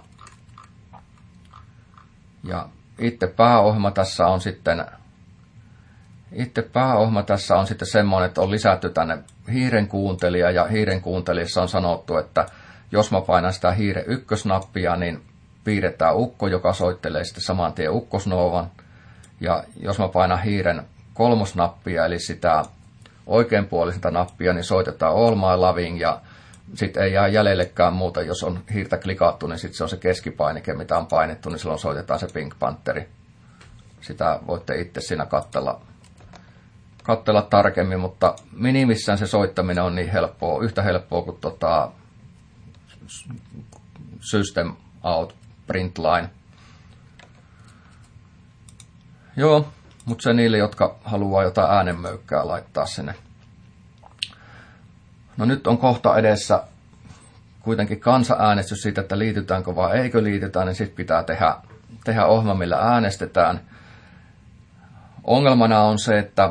Ja itse pääohjelma tässä on sitten, itse pääohjelma tässä on sitten semmoinen, että on lisätty tänne hiiren kuuntelija, ja hiiren kuuntelijassa on sanottu, että jos mä painan sitä hiiren ykkösnappia, niin piirretään ukko, joka soittelee sitten saman tien ukkosnovan. Ja jos mä painan hiiren kolmosnappia, eli sitä oikeanpuolisinta nappia, niin soitetaan All My Loving, ja sitten ei jää jäljellekään muuta, jos on hiirtä klikattu, niin sitten se on se keskipainike, mitä on painettu, niin silloin soitetaan se Pink Pantheri. Sitä voitte itse siinä katsella, katsella tarkemmin, mutta minimissään se soittaminen on niin helppoa, yhtä helppoa kuin tota System Out Print Line. Joo, mutta se niille, jotka haluaa jotain äänenmöykkää laittaa sinne. No nyt on kohta edessä kuitenkin kansanäänestys siitä, että liitytäänkö vai eikö liitytään, niin sitten pitää tehdä, tehdä ohjelma, millä äänestetään. Ongelmana on se, että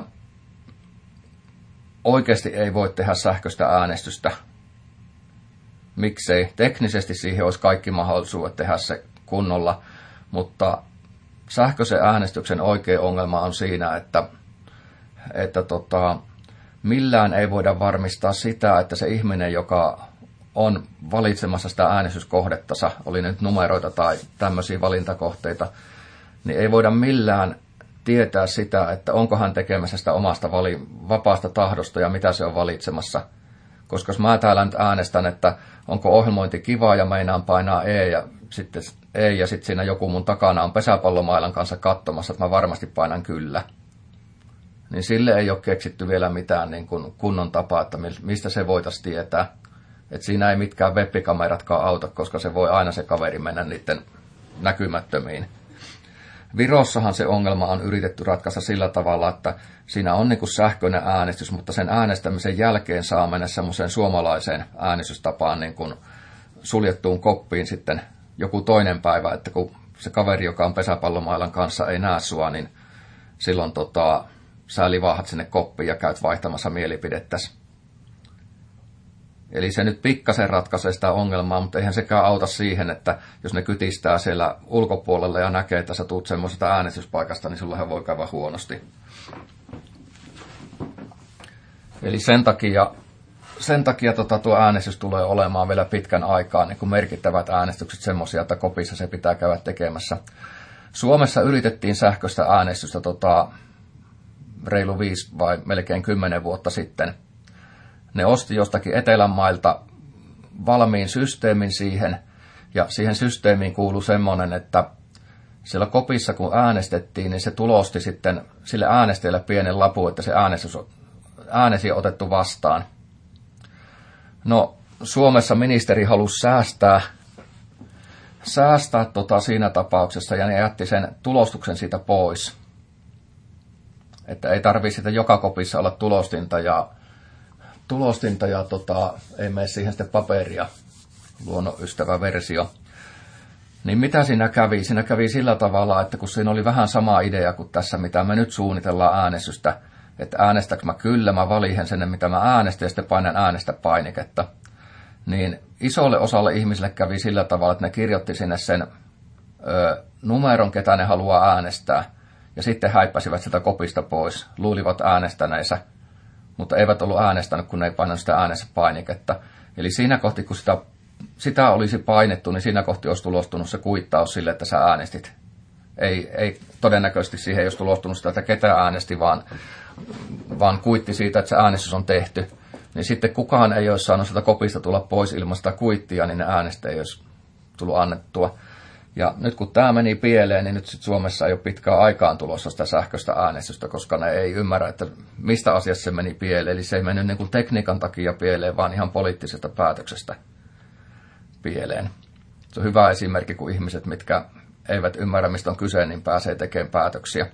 oikeasti ei voi tehdä sähköistä äänestystä. Miksei? Teknisesti siihen olisi kaikki mahdollisuudet tehdä se kunnolla, mutta sähköisen äänestyksen oikea ongelma on siinä, että, että tota, millään ei voida varmistaa sitä, että se ihminen, joka on valitsemassa sitä äänestyskohdettansa, oli nyt numeroita tai tämmöisiä valintakohteita, niin ei voida millään tietää sitä, että onko hän tekemässä sitä omasta vali- vapaasta tahdosta ja mitä se on valitsemassa. Koska jos mä täällä nyt äänestän, että onko ohjelmointi kiva ja meinaan painaa E ja sitten ei, ja sitten siinä joku mun takana on pesäpallomailan kanssa katsomassa, että mä varmasti painan kyllä. Niin sille ei ole keksitty vielä mitään niin kuin kunnon tapaa, että mistä se voitaisiin tietää. Että siinä ei mitkään web-kameratkaan auta, koska se voi aina se kaveri mennä niiden näkymättömiin. Virossahan se ongelma on yritetty ratkaista sillä tavalla, että siinä on niin kuin sähköinen äänestys, mutta sen äänestämisen jälkeen saa mennä semmoiseen suomalaiseen äänestystapaan niin kuin suljettuun koppiin sitten joku toinen päivä, että kun se kaveri, joka on pesäpallomailan kanssa, ei näe sua, niin silloin tota, sä livaahat sinne koppiin ja käyt vaihtamassa mielipidettäsi. Eli se nyt pikkasen ratkaisee sitä ongelmaa, mutta eihän sekään auta siihen, että jos ne kytistää siellä ulkopuolella ja näkee, että sä tuut semmoisesta äänestyspaikasta, niin sullahan voi käydä huonosti. Eli sen takia, sen takia tota, tuo äänestys tulee olemaan vielä pitkän aikaa, niin kuin merkittävät äänestykset semmoisia, että kopissa se pitää käydä tekemässä. Suomessa yritettiin sähköistä äänestystä tota, reilu viisi vai melkein kymmenen vuotta sitten. Ne osti jostakin Etelänmailta valmiin systeemin siihen, ja siihen systeemiin kuului semmoinen, että siellä kopissa kun äänestettiin, niin se tulosti sitten sille äänestäjälle pienen lapun, että se äänestys, äänesi on otettu vastaan. No, Suomessa ministeri halusi säästää, säästää tota siinä tapauksessa, ja ne jätti sen tulostuksen siitä pois. Että ei tarvitse sitä joka kopissa olla tulostinta, ja, tulostinta ja tota, ei mene siihen sitten paperia, luonnonystäväversio. Niin mitä siinä kävi? Siinä kävi sillä tavalla, että kun siinä oli vähän sama idea kuin tässä, mitä me nyt suunnitellaan äänestystä, että äänestäkö mä kyllä, mä valihen sen, mitä mä äänestän, ja sitten painan äänestä painiketta. Niin isolle osalle ihmisille kävi sillä tavalla, että ne kirjoitti sinne sen ö, numeron, ketä ne haluaa äänestää, ja sitten häippäsivät sitä kopista pois, luulivat äänestäneensä, mutta eivät ollut äänestänyt, kun ne ei painanut sitä äänestä painiketta. Eli siinä kohti, kun sitä, sitä olisi painettu, niin siinä kohti olisi tulostunut se kuittaus sille, että sä äänestit. Ei, ei todennäköisesti siihen ei olisi tulostunut sitä, että ketä äänesti, vaan, vaan kuitti siitä, että se äänestys on tehty. Niin sitten kukaan ei olisi saanut sitä kopista tulla pois ilman sitä kuittia, niin ne äänestä ei olisi tullut annettua. Ja nyt kun tämä meni pieleen, niin nyt sit Suomessa ei ole pitkään aikaan tulossa sitä sähköistä äänestystä, koska ne ei ymmärrä, että mistä asiassa se meni pieleen. Eli se ei mennyt niin kuin tekniikan takia pieleen, vaan ihan poliittisesta päätöksestä pieleen. Se on hyvä esimerkki, kun ihmiset, mitkä eivät ymmärrä, mistä on kyse, niin pääsee tekemään päätöksiä.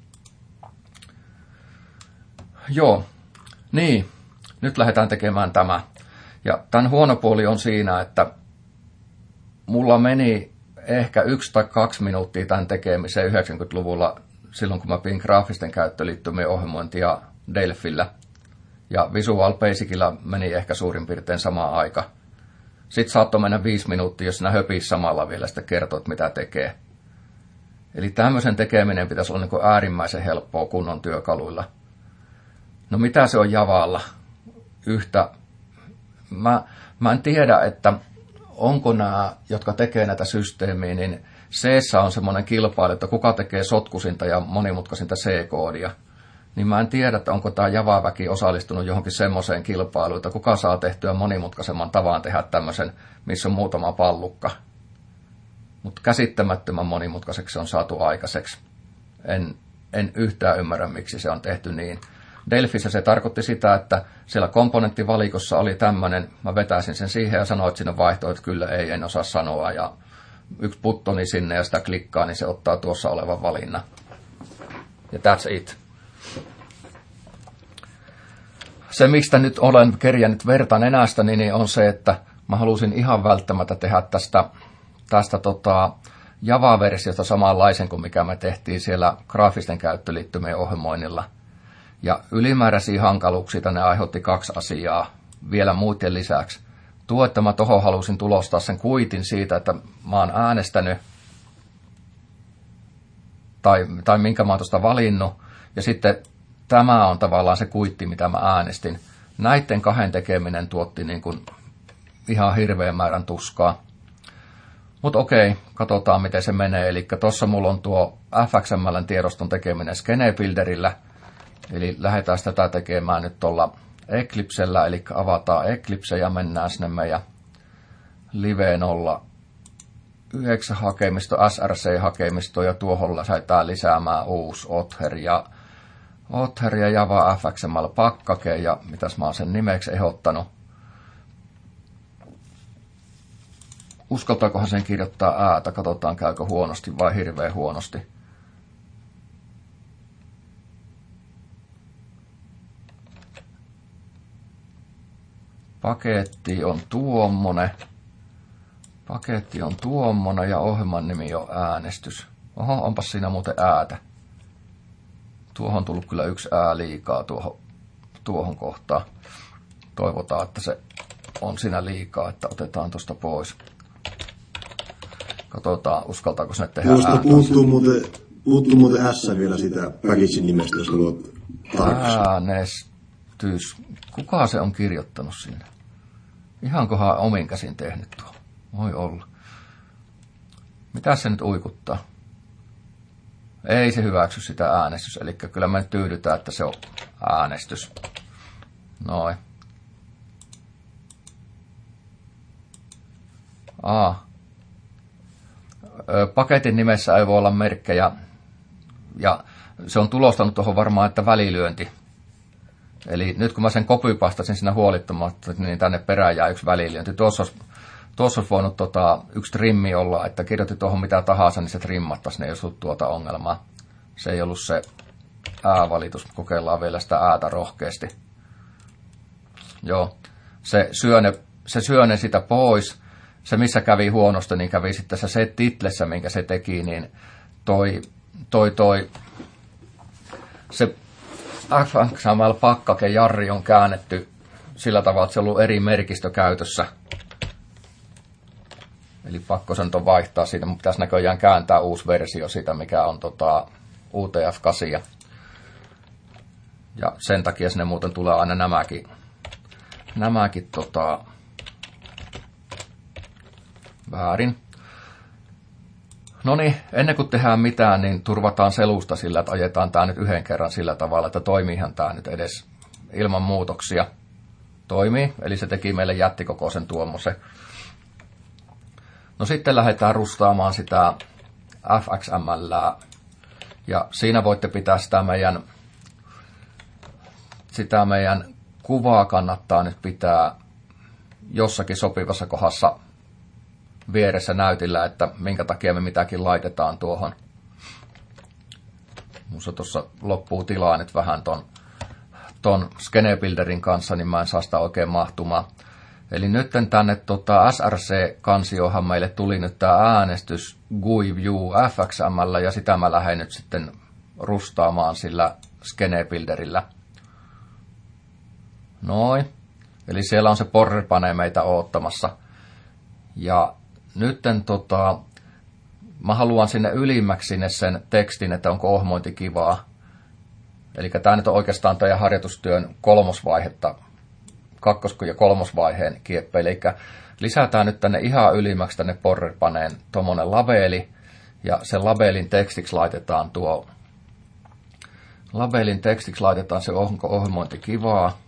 Joo, niin, nyt lähdetään tekemään tämä. Ja tämän huono puoli on siinä, että mulla meni ehkä yksi tai kaksi minuuttia tämän tekemiseen yhdeksänkymmentäluvulla, silloin kun mä pidin graafisten käyttöliittymien ohjelmointia Delfillä. Ja Visual Basicilla meni ehkä suurin piirtein sama aika. Sitten saattoi mennä viisi minuuttia, jos sinä höpisi samalla vielä sitä kertoit, mitä tekee. Eli tämmöisen tekeminen pitäisi olla niin kuin äärimmäisen helppoa kunnon työkaluilla. No mitä se on Javalla? Yhtä. Mä, mä en tiedä, että onko nämä, jotka tekee näitä systeemiä, niin C:ssä on semmoinen kilpailu, että kuka tekee sotkusinta ja monimutkaisinta C-koodia. Niin mä en tiedä, että onko tämä Java-väki osallistunut johonkin semmoiseen kilpailuun, että kuka saa tehtyä monimutkaisemman tavan tehdä tämmöisen, missä on muutama pallukka. Mutta käsittämättömän monimutkaiseksi se on saatu aikaiseksi. En, en yhtään ymmärrä, miksi se on tehty niin. Delfissä se tarkoitti sitä, että siellä komponenttivalikossa oli tämmöinen, mä vetäisin sen siihen ja sanoin, että sinne vaihtoehto, että kyllä ei, en osaa sanoa. Ja yksi buttoni sinne ja sitä klikkaa, niin se ottaa tuossa olevan valinnan. Ja that's it. Se, mistä nyt olen kerjännyt verta nenästä, niin on se, että mä halusin ihan välttämättä tehdä tästä, tästä tota Java-versiosta samanlaisen kuin mikä me tehtiin siellä graafisten käyttöliittymien ohjelmoinnilla. Ja ylimääräisiä hankaluuksia ne aiheutti kaksi asiaa vielä muiden lisäksi. Tuo, että mä tohon halusin tulostaa sen kuitin siitä, että mä oon äänestänyt tai, tai minkä mä oon tuosta valinnut. Ja sitten tämä on tavallaan se kuitti, mitä mä äänestin. Näiden kahden tekeminen tuotti niin kuin ihan hirveän määrän tuskaa. Mutta okei, katsotaan miten se menee. Eli tuossa mulla on tuo F X M L-tiedoston tekeminen Skenebuilderillä. Eli lähdetään tätä tekemään nyt tuolla Eclipsellä, eli avataan Eclipse ja mennään sinne meidän Live nolla yhdeksän hakemisto, S R C-hakemisto, ja tuohon lähdetään lisäämään uusi Other ja, Other ja Java F X M L-pakkake, ja mitäs mä oon sen nimeksi ehdottanut. Uskaltaakohan sen kirjoittaa äätä, katsotaan käykö huonosti vai hirveän huonosti. Paketti on tuommoinen. Paketti on tuommoinen ja ohjelman nimi on äänestys. Oho, onpas siinä muuten äätä. Tuohon on tullut kyllä yksi ää liikaa tuohon, tuohon kohtaan. Toivotaan, että se on siinä liikaa, että otetaan tuosta pois. Katsotaan, uskaltaako sinne tehdä Tuosta äätä. puuttuu muuten, puuttuu muuten S vielä sitä packagein nimestä, jos haluat tarkistaa. Äänestys. Kuka se on kirjoittanut sinne? Ihankohan omin käsin tehnyt tuo? Voi olla. Mitä se nyt uikuttaa? Ei se hyväksy sitä äänestys, eli kyllä me tyydytään, että se on äänestys. Noin. Aa. Paketin nimessä ei voi olla merkkejä, ja se on tulostanut tuohon varmaan, että välilyönti. Eli nyt kun mä sen kopypastasin siinä huolittamatta, niin tänne perään jää yksi välilyönti. Tuossa olisi, tuossa olisi voinut tota, yksi trimmi olla, että kirjoitti tuohon mitä tahansa, niin se trimmattaisi, ne ei olisi ollut tuota ongelmaa. Se ei ollut se äävalitus, kokeillaan vielä sitä äätä rohkeasti. Joo, se syöne, se syöne sitä pois. Se, missä kävi huonosti, niin kävi sitten se set-titlessä, minkä se teki, niin toi, toi, toi, se F X M L-pakkake jarri on käännetty sillä tavalla, että se on ollut eri merkistö käytössä. Eli pakko sen on vaihtaa siitä, mutta pitäisi näköjään kääntää uusi versio siitä, mikä on tota, U T F kahdeksan. Ja sen takia sinne muuten tulee aina nämäkin, nämäkin tota, väärin. No niin, ennen kuin tehdään mitään, niin turvataan selusta sillä, että ajetaan tämä nyt yhden kerran sillä tavalla, että toimiihan tämä nyt edes ilman muutoksia. Toimii, eli se teki meille jättikokoisen tuommoisen. No sitten lähdetään rustaamaan sitä F X M L. Ja siinä voitte pitää sitä meidän, sitä meidän kuvaa kannattaa nyt pitää jossakin sopivassa kohdassa vieressä näytillä, että minkä takia me mitäkin laitetaan tuohon. Minusta tuossa loppuu tilaa nyt vähän ton, ton Skenebuilderin kanssa, niin mä en saa sitä oikein mahtumaan. Eli nyt tänne tota, S R C-kansiohan meille tuli nyt tämä äänestys G U I View F X M L, ja sitä mä lähden nyt sitten rustaamaan sillä Skenebuilderillä. Noin. Eli siellä on se porrepane meitä oottamassa. Ja nytten tota, mä haluan sinne ylimmäksi sinne sen tekstin, että onko ohmointi kivaa. Eli tämä nyt on oikeastaan teidän harjoitustyön kolmosvaihetta, kakkos- ja kolmosvaiheen kieppeille. Eli lisätään nyt tänne ihan ylimmäksi tänne porrepaneen tuommoinen labeli. Ja sen labelin tekstiksi laitetaan tuo, labelin tekstiksi laitetaan se, onko ohmointi kivaa.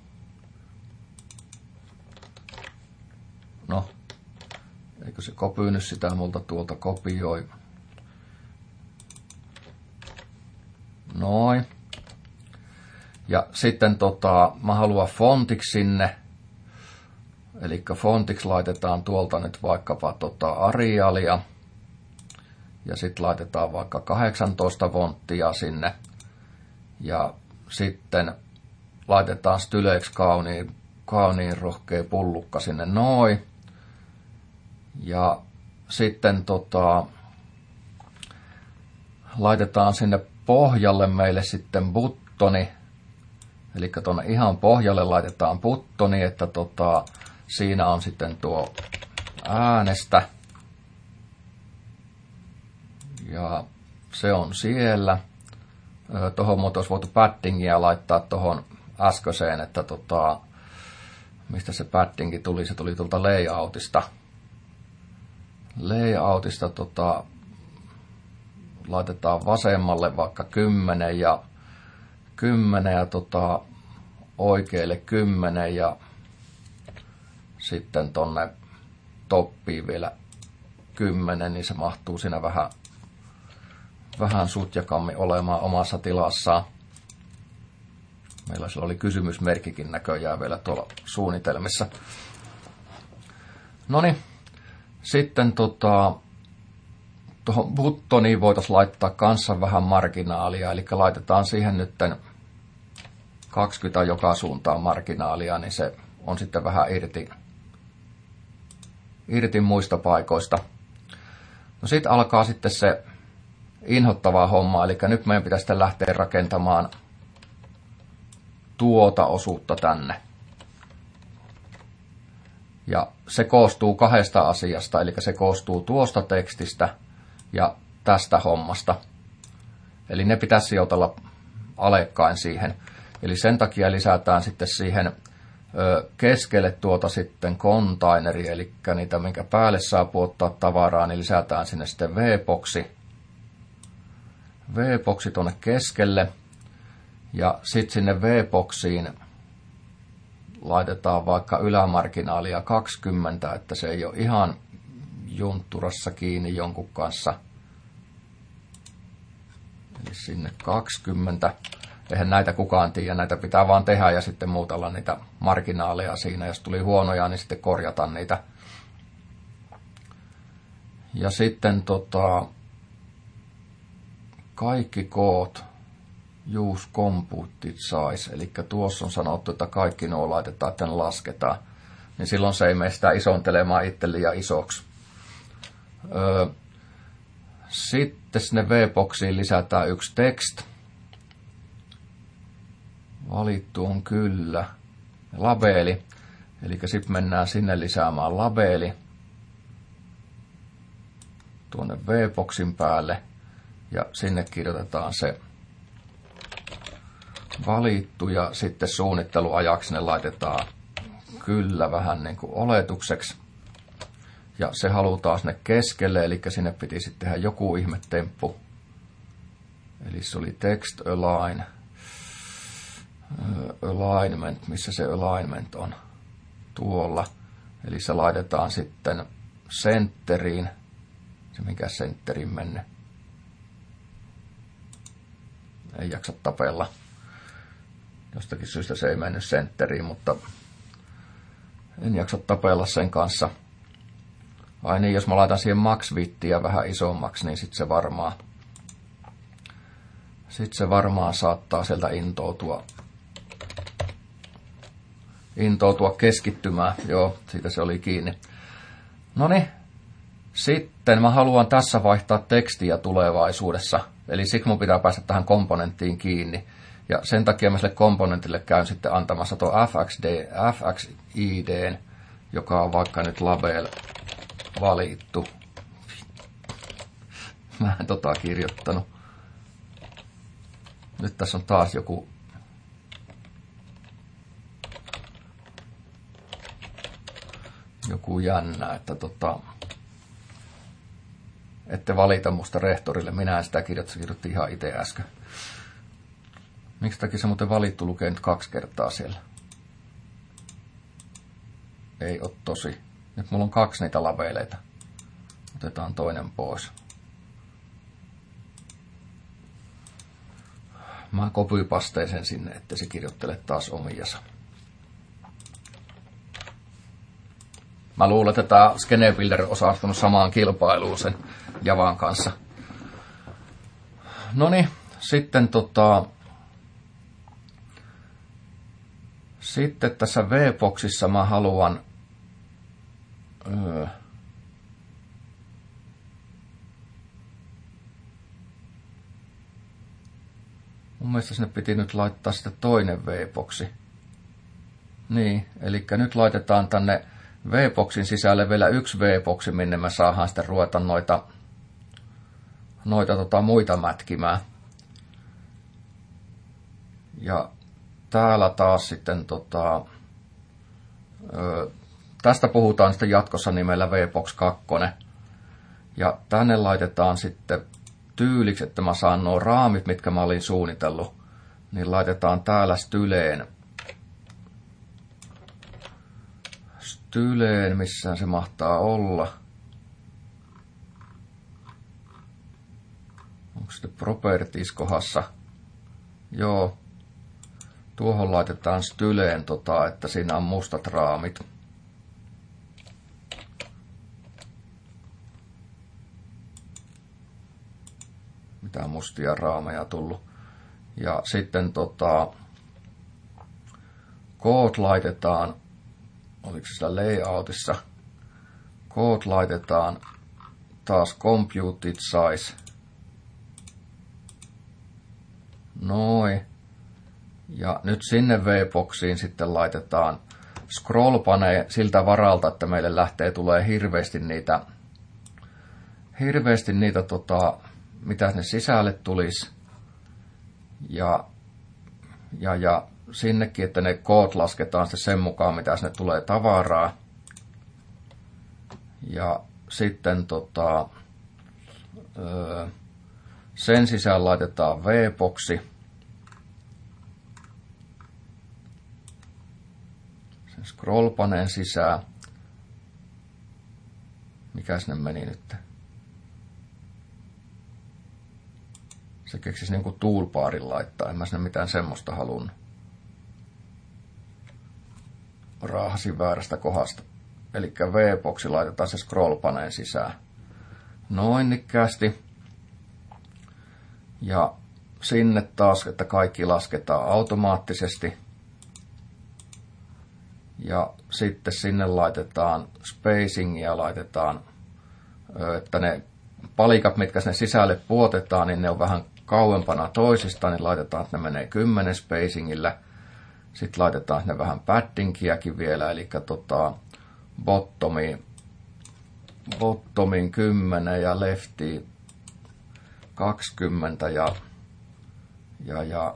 No. Eikö se kopyynyt sitä multa tuolta kopioi? Noin. Ja sitten tota, mä haluan fontiksi sinne. Eli fontiksi laitetaan tuolta nyt vaikkapa tota Arialia. Ja sitten laitetaan vaikka kahdeksantoista fonttia sinne. Ja sitten laitetaan styleeksi kauniin, kauniin rohkea pullukka sinne noin. Ja sitten tota, laitetaan sinne pohjalle meille sitten buttoni. Eli tuonne ihan pohjalle laitetaan buttoni, että tota, siinä on sitten tuo äänestä. Ja se on siellä. Tuohon muuten olisi voitu paddingia laittaa tuohon äskeiseen, että tota, mistä se paddingi tuli, se tuli tuolta layoutista. Layoutista tota, laitetaan vasemmalle vaikka kymmenen ja kymmenen ja tota, oikealle kymmenen ja sitten tonne toppiin vielä kymmenen, niin se mahtuu siinä vähän, vähän sutjakammin olemaan omassa tilassaan. Meillä sillä oli kysymysmerkkikin näköjään vielä tuolla suunnitelmissa. Noniin. Sitten tota, tuohon buttoniin voitaisiin laittaa kanssa vähän marginaalia, eli laitetaan siihen nyt kaksikymmentä joka suuntaan marginaalia, niin se on sitten vähän irti, irti muista paikoista. No sitten alkaa sitten se inhottava homma, eli nyt meidän pitäisi sitten lähteä rakentamaan tuota osuutta tänne. Ja se koostuu kahdesta asiasta, eli se koostuu tuosta tekstistä ja tästä hommasta. Eli ne pitäisi sijoitella alekkain siihen. Eli sen takia lisätään sitten siihen ö, keskelle tuota sitten containeri, eli niitä, minkä päälle saa puottaa tavaraa, niin lisätään sinne sitten V-boksi. V-boksi tuonne keskelle. Ja sitten sinne V-boksiin laitetaan vaikka ylämarginaalia kaksikymmentä, että se ei ole ihan juntturassa kiinni jonkun kanssa. Eli sinne kaksikymmentä. Eihän näitä kukaan tiedä, näitä pitää vaan tehdä ja sitten muutella niitä marginaaleja siinä. Jos tuli huonoja, niin sitten korjata niitä. Ja sitten tota, kaikki koot, use computed size, eli tuossa on sanottu, että kaikki nuo laitetaan, että ne lasketaan. Niin silloin se ei mene sitä isontelemaan itse liian isoksi. Öö, sitten sinne V-boksiin lisätään yksi text. Valittu on kyllä. Labeli. Eli sitten mennään sinne lisäämään labeli. Tuonne V-boksin päälle. Ja sinne kirjoitetaan se valittu. Ja sitten suunnitteluajaksi ne laitetaan kyllä vähän niin kuin oletukseksi. Ja se halutaan sinne keskelle, eli sinne piti sitten tehdä joku ihmetemppu. Eli se oli text align. Alignment, missä se alignment on? Tuolla. Eli se laitetaan sitten centeriin. Se mikä centeriin mennyt. Ei jaksa tapella. Jostakin syystä se ei mennyt centeriin, mutta en jaksa tapella sen kanssa. Ai niin, jos mä laitan siihen max-vittiä vähän isommaksi, niin sit se varmaan, sit se varmaan saattaa sieltä intoutua, intoutua keskittymään. Joo, siitä se oli kiinni. Noniin, sitten mä haluan tässä vaihtaa tekstiä tulevaisuudessa. Eli siksi mun pitää päästä tähän komponenttiin kiinni. Ja sen takia mä sille komponentille käyn sitten antamassa tuo F X D, F X I D, joka on vaikka nyt label valittu. Mä en tota kirjoittanut. Nyt tässä on taas joku joku jännä, että tota ette valita musta rehtorille. Minä en sitä kirjoittaa, se kirjoitti ihan itse äsken. Miksi takia se muuten valittu lukee nyt kaksi kertaa siellä? Ei ole tosi. Nyt mulla on kaksi niitä labeleita. Otetaan toinen pois. Mä copypasteen sen sinne, ettei se kirjoittele taas omiansa. Mä luulen, että tää Skenebuilder on osallistunut samaan kilpailuun sen Javan kanssa. Noniin, sitten tota... Sitten tässä V-boksissa mä haluan öö, mun mielestä sinne piti nyt laittaa sitten toinen V-boksi. Niin, eli nyt laitetaan tänne V-boksin sisälle vielä yksi V-boksi, minne me saadaan sitten ruveta noita, noita tota, muita mätkimään. Ja täällä taas sitten, tota, ö, tästä puhutaan sitten jatkossa nimellä V-box kaksi. Ja tänne laitetaan sitten tyyliksi, että mä saan nuo raamit, mitkä mä olin suunnitellut, niin laitetaan täällä styleen. Styleen, missään se mahtaa olla. Onko sitten properties kohdassa? Joo. Tuohon laitetaan styleen, tota, että siinä on mustat raamit. Mitä mustia raameja tullut. Ja sitten tota, koot laitetaan, oliko se siellä layoutissa, koot laitetaan taas computed size. Noin. Ja nyt sinne V-boksiin sitten laitetaan scrollpane siltä varalta, että meille lähtee tulee hirveästi niitä, hirveästi niitä tota, mitä sinne sisälle tulisi. Ja, ja, ja sinnekin, että ne koot lasketaan sitten sen mukaan, mitä sinne tulee tavaraa. Ja sitten tota, öö, Sen sisään laitetaan V-boksi. Sen scrollpaneen sisään. Mikäs ne meni nyt? Se keksisi niinku toolbarin laittaa. En mä sinne mitään semmoista halunnut. Raahasin väärästä kohdasta. Eli V-boksi laitetaan se scrollpaneen sisään. Noin nikkäästi. Ja sinne taas, että kaikki lasketaan automaattisesti. Ja sitten sinne laitetaan spacingia, laitetaan, että ne palikat, mitkä sinne sisälle puotetaan, niin ne on vähän kauempana toisistaan, niin laitetaan, että ne menee kymmenen spacingillä. Sitten laitetaan sinne vähän paddingiäkin vielä, eli tota, bottomiin, bottomiin kymmenen ja leftiin kaksikymmentä ja, ja, ja,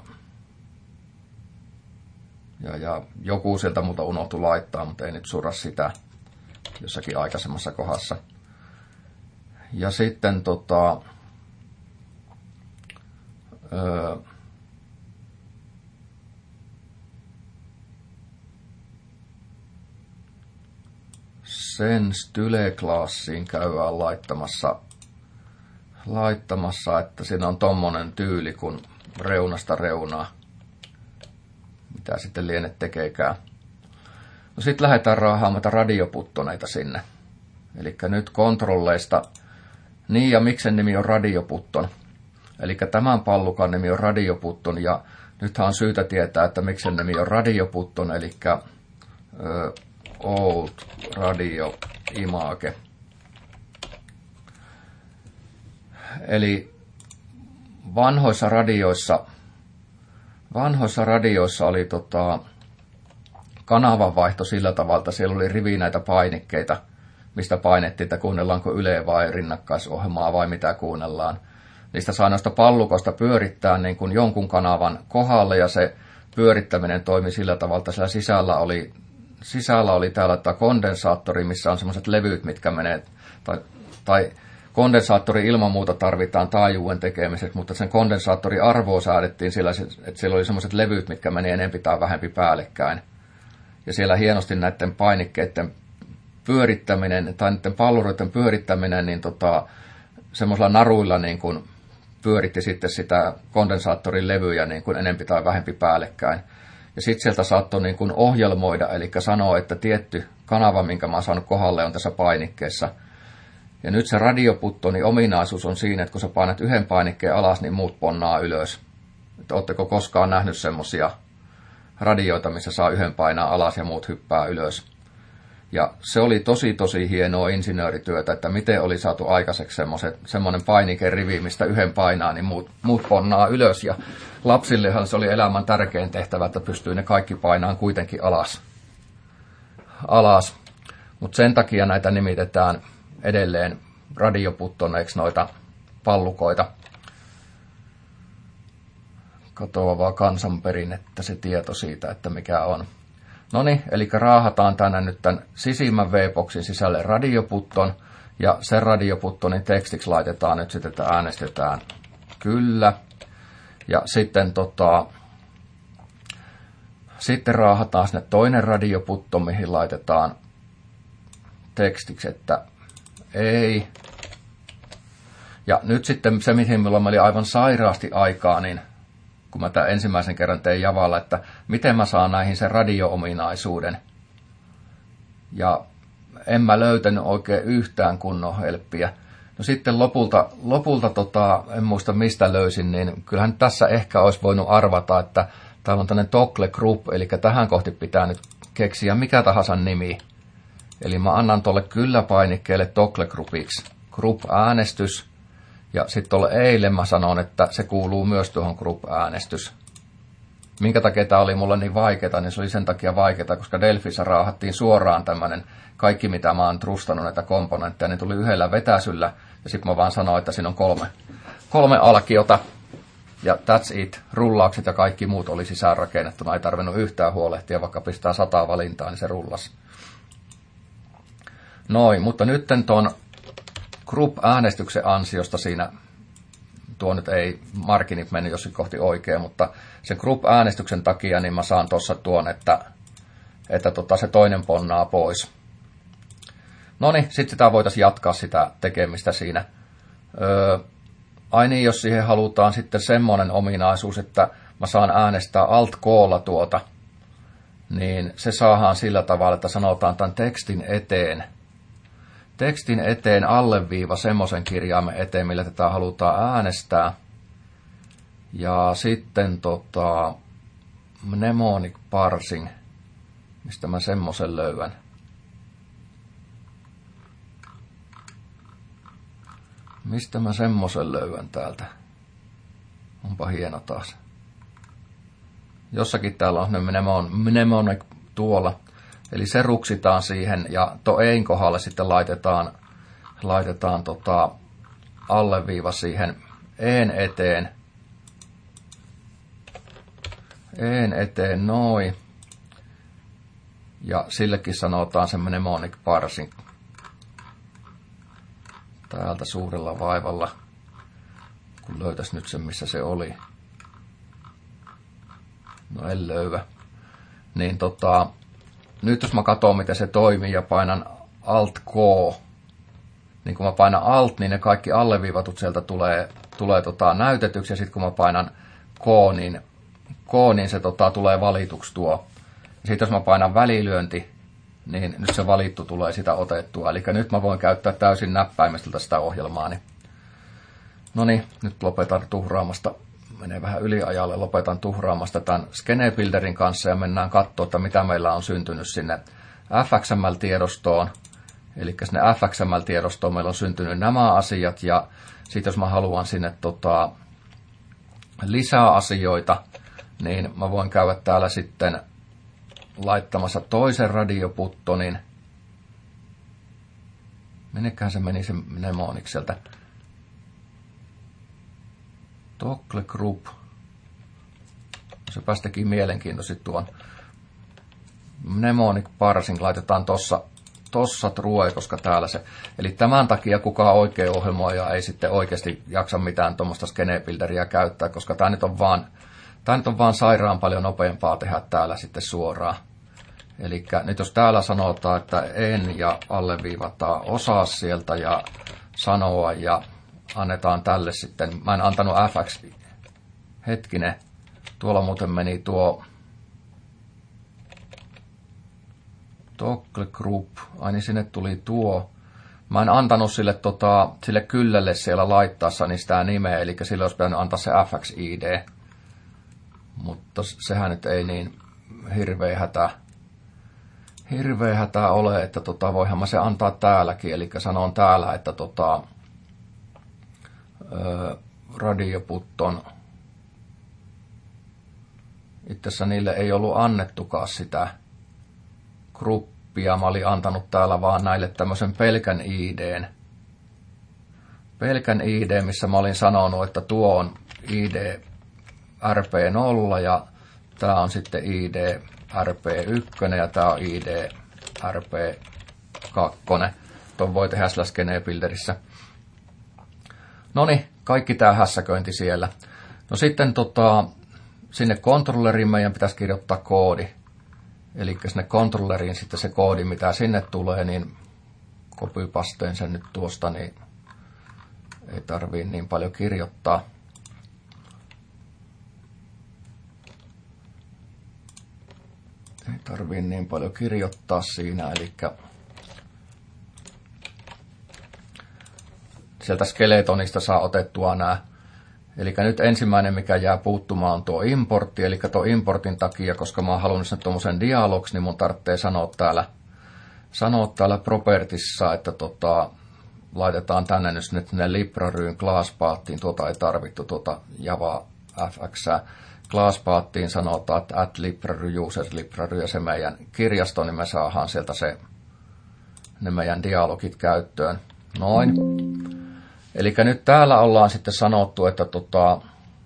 ja, ja joku sieltä muuta unohtui laittaa, mutta ei nyt surra sitä jossakin aikaisemmassa kohdassa. Ja sitten tota, öö, sen Style-klassiin käydään laittamassa, laittamassa, että siinä on tommonen tyyli kuin reunasta reunaa. Mitä sitten lienet tekeekään. No sitten lähdetään raahaamaan radioputtoneita sinne. Eli nyt kontrolleista, niin ja miksen nimi on radioputton. Eli tämän pallukan nimi on radioputton ja nythän on syytä tietää, että miksen nimi on radioputton, eli ö, old radio image. Eli vanhoissa radioissa, vanhoissa radioissa oli tota, kanavanvaihto sillä tavalla, että siellä oli rivi näitä painikkeita, mistä painettiin, että kuunnellaanko Yle vai rinnakkaisohjelmaa vai mitä kuunnellaan. Niistä sai noista pallukosta pyörittää niin kuin jonkun kanavan kohdalle ja se pyörittäminen toimi sillä tavalla, että siellä sisällä oli, sisällä oli täällä tämä kondensaattori, missä on semmoiset levyt, mitkä menee, tai, tai kondensaattori ilman muuta tarvitaan taajuuden tekemiseksi, mutta sen kondensaattori arvoa säädettiin sillä, että siellä oli semmoiset levyt, mitkä meni enempi tai vähempi päällekkäin. Ja siellä hienosti näiden painikkeiden pyörittäminen tai niiden palluroiden pyörittäminen, niin tota, semmoisilla naruilla niin kuin pyöritti sitten sitä kondensaattorin levyjä niin kuin enempi tai vähempi päällekkäin. Ja sitten sieltä saattoi niin kuin ohjelmoida, eli sanoa, että tietty kanava, minkä mä oon saanut kohdalle, on tässä painikkeessa. Ja nyt se radioputtoni ominaisuus on siinä, että kun sä painat yhden painikkeen alas, niin muut ponnaa ylös. Että ootteko koskaan nähnyt semmosia radioita, missä saa yhden painaa alas ja muut hyppää ylös. Ja se oli tosi tosi hienoa insinöörityötä, että miten oli saatu aikaiseksi semmoinen painikerivi, mistä yhden painaa, niin muut, muut ponnaa ylös. Ja lapsillehan se oli elämän tärkein tehtävä, että pystyy ne kaikki painaan kuitenkin alas. alas. Mutta sen takia näitä nimitetään edelleen radioputtoneiksi noita pallukoita. Katoavaa kansanperinnettä se tieto siitä, että mikä on. Noniin, eli raahataan tänne nyt tämän sisimmän V-boksin sisälle radioputton, ja sen radioputtonin tekstiksi laitetaan nyt sitten, että äänestetään kyllä. Ja sitten, tota, sitten raahataan sinne toinen radioputto, mihin laitetaan tekstiksi, että ei. Ja nyt sitten se, mihin minulla oli aivan sairaasti aikaa, niin kun mä tämän ensimmäisen kerran tein Javalla, että miten mä saan näihin sen radio-ominaisuuden. Ja en mä löytänyt oikein yhtään kunnon helppiä. No sitten lopulta, lopulta tota, en muista mistä löysin, niin kyllähän tässä ehkä olisi voinut arvata, että täällä on tämmöinen Toggle Group, eli tähän kohti pitää nyt keksiä mikä tahansa nimi. Eli mä annan tuolle kyllä-painikkeelle Toggle Groupiksi Group-äänestys. Ja sitten tuolle eilen mä sanon, että se kuuluu myös tuohon Group-äänestys. Minkä takia tämä oli mulle niin vaikeaa, niin se oli sen takia vaikeaa, koska Delfissä raahattiin suoraan tämmöinen kaikki, mitä mä oon trustannut näitä komponentteja, niin tuli yhdellä vetäsyllä. Ja sitten mä vaan sanoin, että siinä on kolme, kolme alkiota. Ja that's it. Rullaukset ja kaikki muut oli sisäänrakennettuna. Ei tarvinnut yhtään huolehtia, vaikka pistää sataa valintaa, niin se rullasi. Noin, mutta nyt tuon Group-äänestyksen ansiosta siinä, tuo nyt ei marginit mennyt jossain kohti oikein, mutta se group-äänestyksen takia niin mä saan tuossa tuon, että, että tota, se toinen ponnaa pois. No niin, sitten sitä voitaisiin jatkaa sitä tekemistä siinä. Öö, ai niin, jos siihen halutaan sitten semmoinen ominaisuus, että mä saan äänestää Alt-K:lla tuota, niin se saadaan sillä tavalla, että sanotaan tämän tekstin eteen. Tekstin eteen alleviiva semmoisen kirjaimen eteen, millä tätä halutaan äänestää. Ja sitten tota, mnemonic parsing, mistä mä semmoisen löydän. Mistä mä semmoisen löydän täältä? Onpa hieno taas. Jossakin täällä on mnemonic tuolla. Eli se ruksitaan siihen ja to ein kohdalle sitten laitetaan, laitetaan tota alleviiva siihen en eteen. En eteen noin. Ja sillekin sanotaan se mnemonic parsing. Täältä suurella vaivalla, kun löytäis nyt sen, missä se oli. No en löyvä. Niin tota, nyt jos mä katson, miten se toimii ja painan Alt-K, niin kun mä painan Alt, niin ne kaikki alleviivatut sieltä tulee, tulee tota näytetyksi, ja sitten kun mä painan K, niin, K, niin se tota tulee valituksi tuo. Ja sitten jos mä painan välilyönti, niin nyt se valittu tulee sitä otettua. Eli nyt mä voin käyttää täysin näppäimestöltä sitä ohjelmaa. No niin, nyt lopetan tuhraamasta. Menee vähän yliajalle, lopetan tuhraamasta tämän Skenebuilderin kanssa ja mennään katsoa, että mitä meillä on syntynyt sinne F X M L-tiedostoon. Eli sinne F X M L-tiedostoon meillä on syntynyt nämä asiat ja sitten jos mä haluan sinne tota, lisää asioita, niin mä voin käydä täällä sitten laittamassa toisen radioputtonin. Minnekähän se meni se mnemonikselta? Toggle Group. Se päästäkin mielenkiintoisesti tuon mnemonic parsing laitetaan tossa, tossa true, koska täällä se. Eli tämän takia kukaan oikea ohjelmoija ei sitten oikeasti jaksa mitään tuommoista Skenebuilderia käyttää, koska tämä nyt on vaan Tämä nyt on vaan sairaan paljon nopeampaa tehdä täällä sitten suoraan. Eli nyt jos täällä sanotaan, että en ja alleviivataan osaa sieltä ja sanoa ja annetaan tälle sitten. Mä en antanut F X. Hetkinen. Tuolla muuten meni tuo Toggle Group. Ai niin sinne tuli tuo. Mä en antanut sille, tota, sille kyllelle siellä laittaessani sitä nimeä, eli silloin olisi pitänyt antaa se F X I D. Mutta sehän nyt ei niin hirveä hätä, hirveä hätä ole, että tota, voihan mä se antaa täälläkin. Eli sanon täällä, että tota, ö, radioputton. Itse asiassa niille ei ollut annettukaan sitä gruppia. Mä olin antanut täällä vaan näille tämmöisen pelkän I D:n. Pelkän I D, missä mä olin sanonut, että tuo on I D R P nolla ja tämä on sitten I D R P yksi ja tämä on I D R P kaksi. Tuon voi tehdä sillä Skenebuilderissä. No niin, kaikki tämä hässäköinti siellä. No sitten tota, sinne controlleriin meidän pitäisi kirjoittaa koodi. Eli sinne controlleriin sitten se koodi, mitä sinne tulee, niin copypasteen sen nyt tuosta, niin ei tarvii niin paljon kirjoittaa. Ei tarvii niin paljon kirjoittaa siinä, eli sieltä skeletonista saa otettua nämä. Eli nyt ensimmäinen, mikä jää puuttumaan, on tuo importti, eli tuo importin takia, koska mä oon halunnut sen tuommoisen dialogs, niin mun tarvitsee sanoa täällä, sanoa täällä propertissa, että tota, laitetaan tänne nyt sinne libraryyn class-paattiin, tuota ei tarvittu, tuota Java F X. Class-paattiin sanotaan, että add library, user library ja se meidän kirjasto, niin me saadaan sieltä se, ne meidän dialogit käyttöön. Noin. Eli nyt täällä ollaan sitten sanottu, että tota,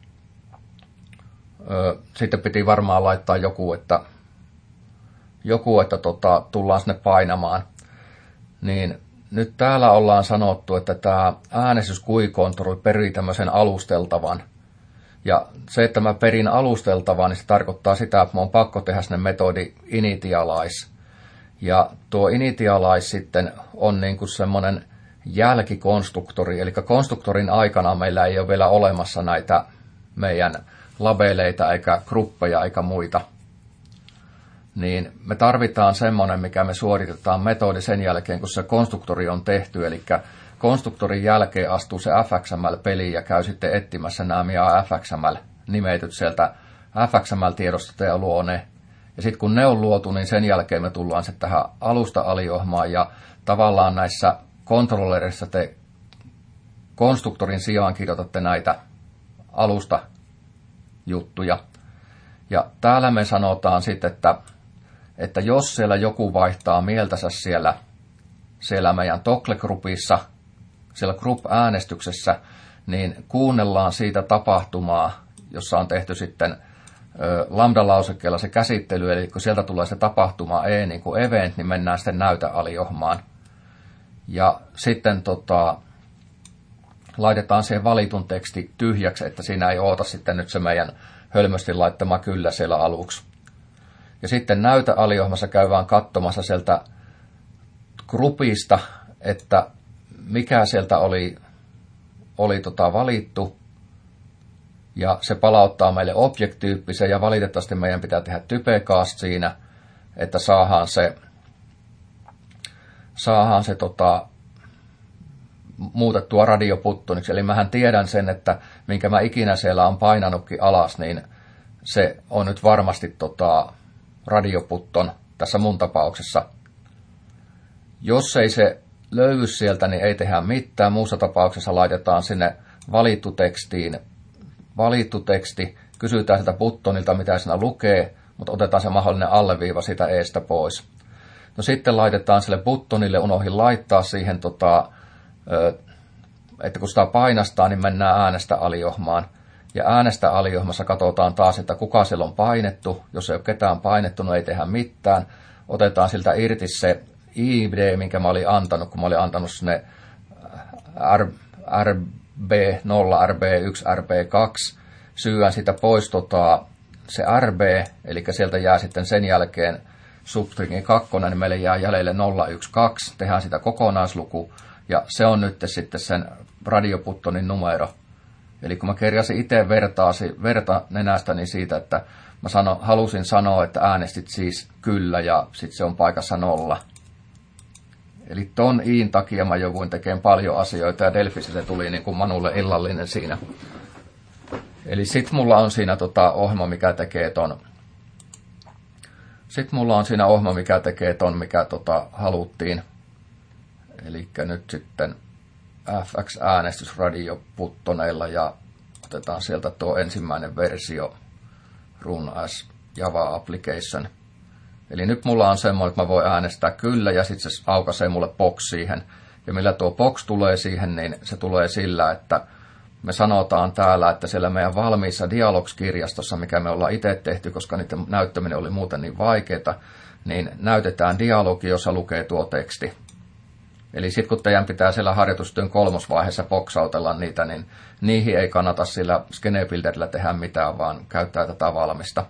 ö, sitten piti varmaan laittaa joku, että, joku, että tota, tullaan sinne painamaan. Niin nyt täällä ollaan sanottu, että tämä äänestys Q I-control perii tämmöisen alusteltavan. Ja se, että mä perin alusteltavan, niin se tarkoittaa sitä, että mä on pakko tehdä sinne metodi initialize. Ja tuo initialize sitten on niin kuin semmoinen jälkikonstruktori, eli konstruktorin aikana meillä ei ole vielä olemassa näitä meidän labeleita eikä gruppeja eikä muita. Niin me tarvitaan semmoinen, mikä me suoritetaan metodi sen jälkeen, kun se konstruktori on tehty, eli konstruktorin jälkeen astuu se F X M L-peli ja käy sitten etsimässä nämä meidän F X M L-nimetyt sieltä F X M L-tiedostosta ja luo ne. Ja sitten kun ne on luotu, niin sen jälkeen me tullaan sitten tähän alusta-aliohmaan ja tavallaan näissä kontrollerissa te konstruktorin sijaan kirjoitatte näitä alusta-juttuja. Ja täällä me sanotaan sitten, että, että jos siellä joku vaihtaa mieltänsä siellä, siellä meidän Toggle-grupissa, siellä group-äänestyksessä, niin kuunnellaan siitä tapahtumaa, jossa on tehty sitten lambda-lausekkeella se käsittely, eli kun sieltä tulee se tapahtuma E niin kuin event, niin mennään sitten näytealiohmaan. Ja sitten tota, laitetaan siihen valitun teksti tyhjäksi, että siinä ei oota sitten nyt se meidän hölmösti laittama kyllä siellä aluksi. Ja sitten näytealiohmassa käydään katsomassa sieltä grupista, että mikä sieltä oli, oli tota valittu. Ja se palauttaa meille object-tyyppisen, ja valitettavasti meidän pitää tehdä typecast siinä, että saadaan se, saadaan se tota, muutettua radioputtoniksi. Eli mähän tiedän sen, että minkä mä ikinä siellä on painanutkin alas, niin se on nyt varmasti tota, radioputton tässä mun tapauksessa. Jos ei se löydy sieltä, niin ei tehdä mitään. Muussa tapauksessa laitetaan sinne valittu tekstiin valittu teksti, kysytään sitä buttonilta, mitä siinä lukee, mutta otetaan se mahdollinen alleviiva siitä eestä pois. No sitten laitetaan sille buttonille, unohdin laittaa siihen, tota, että kun sitä painastaa, niin mennään äänestä aliohmaan. Ja äänestä aliohmassa katsotaan taas, että kuka siellä on painettu. Jos ei ole ketään painettu, no ei tehdä mitään. Otetaan siltä irti se I D, minkä mä olin antanut, kun mä olin antanut sinne R, R B nolla, R B yksi, R B kaksi, syyään sitä pois tota, se R B, eli sieltä jää sitten sen jälkeen substringin kakkonen, niin meille jää jäljelle nolla yksi kaksi, tehdään sitä kokonaisluku, ja se on nyt sitten sen radioputtonin numero. Eli kun mä kerjasin itse verta nenästäni siitä, että mä sano, halusin sanoa, että äänestit siis kyllä, ja sitten se on paikassa nolla. Eli ton iin takia mä jouduin tekemään paljon asioita, ja Delfissä se tuli niin kuin Manulle illallinen siinä. Eli sit mulla on siinä tota ohjelma, mikä tekee ton. Sitten mulla on siinä ohjelma, mikä tekee ton, mikä tota haluttiin. Eli nyt sitten F X-äänestysradioputtoneilla, ja otetaan sieltä tuo ensimmäinen versio, run as Java application. Eli nyt mulla on semmoinen, että mä voin äänestää kyllä, ja sitten se aukaisee mulle box siihen. Ja millä tuo box tulee siihen, niin se tulee sillä, että me sanotaan täällä, että siellä meidän valmiissa Dialogs-kirjastossa, mikä me ollaan itse tehty, koska niiden näyttäminen oli muuten niin vaikeaa, niin näytetään dialogi, jossa lukee tuo teksti. Eli sitten kun teidän pitää siellä harjoitustyön kolmosvaiheessa boksautella niitä, niin niihin ei kannata sillä Skenebuilderillä tehdä mitään, vaan käyttää tätä valmista.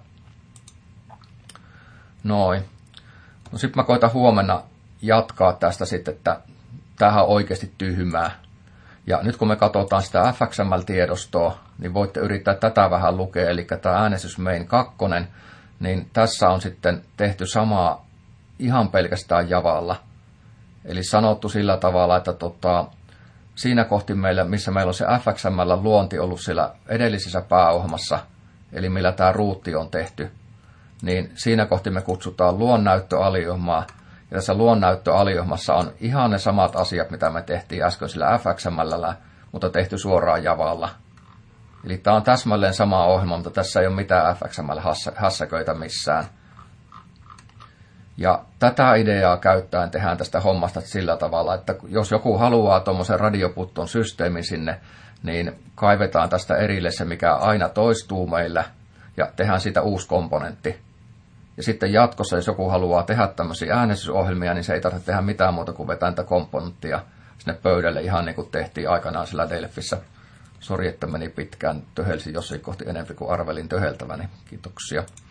Noin. No sitten mä koitan huomenna jatkaa tästä sitten, että tämähän on oikeasti tyhmää. Ja nyt kun me katsotaan sitä F X M L-tiedostoa, niin voitte yrittää tätä vähän lukea, eli tämä äänestys main kakkonen, niin tässä on sitten tehty samaa ihan pelkästään Javalla. Eli sanottu sillä tavalla, että tota, siinä kohti meillä, missä meillä on se F X M L-luonti ollut siellä edellisessä pääohjelmassa, eli millä tämä ruutti on tehty, niin siinä kohti me kutsutaan luonnäyttöaliohmaa. Ja tässä luonnäyttöaliohmassa on ihan ne samat asiat, mitä me tehtiin äsken sillä F X M L:llä, mutta tehty suoraan Javalla. Eli tämä on täsmälleen sama ohjelma, mutta tässä ei ole mitään F X M L-hässäköitä missään. Ja tätä ideaa käyttäen tehdään tästä hommasta sillä tavalla, että jos joku haluaa tuommoisen radioputton systeemin sinne, niin kaivetaan tästä erille se, mikä aina toistuu meillä, ja tehdään siitä uusi komponentti. Ja sitten jatkossa, jos joku haluaa tehdä tämmöisiä äänestysohjelmia, niin se ei tarvitse tehdä mitään muuta kuin vetää niitä komponenttia sinne pöydälle, ihan niin kuin tehtiin aikanaan sillä Delfissä. Sori, että meni pitkään, töhelsin jossain kohti enemmän kuin arvelin töheltäväni. Kiitoksia.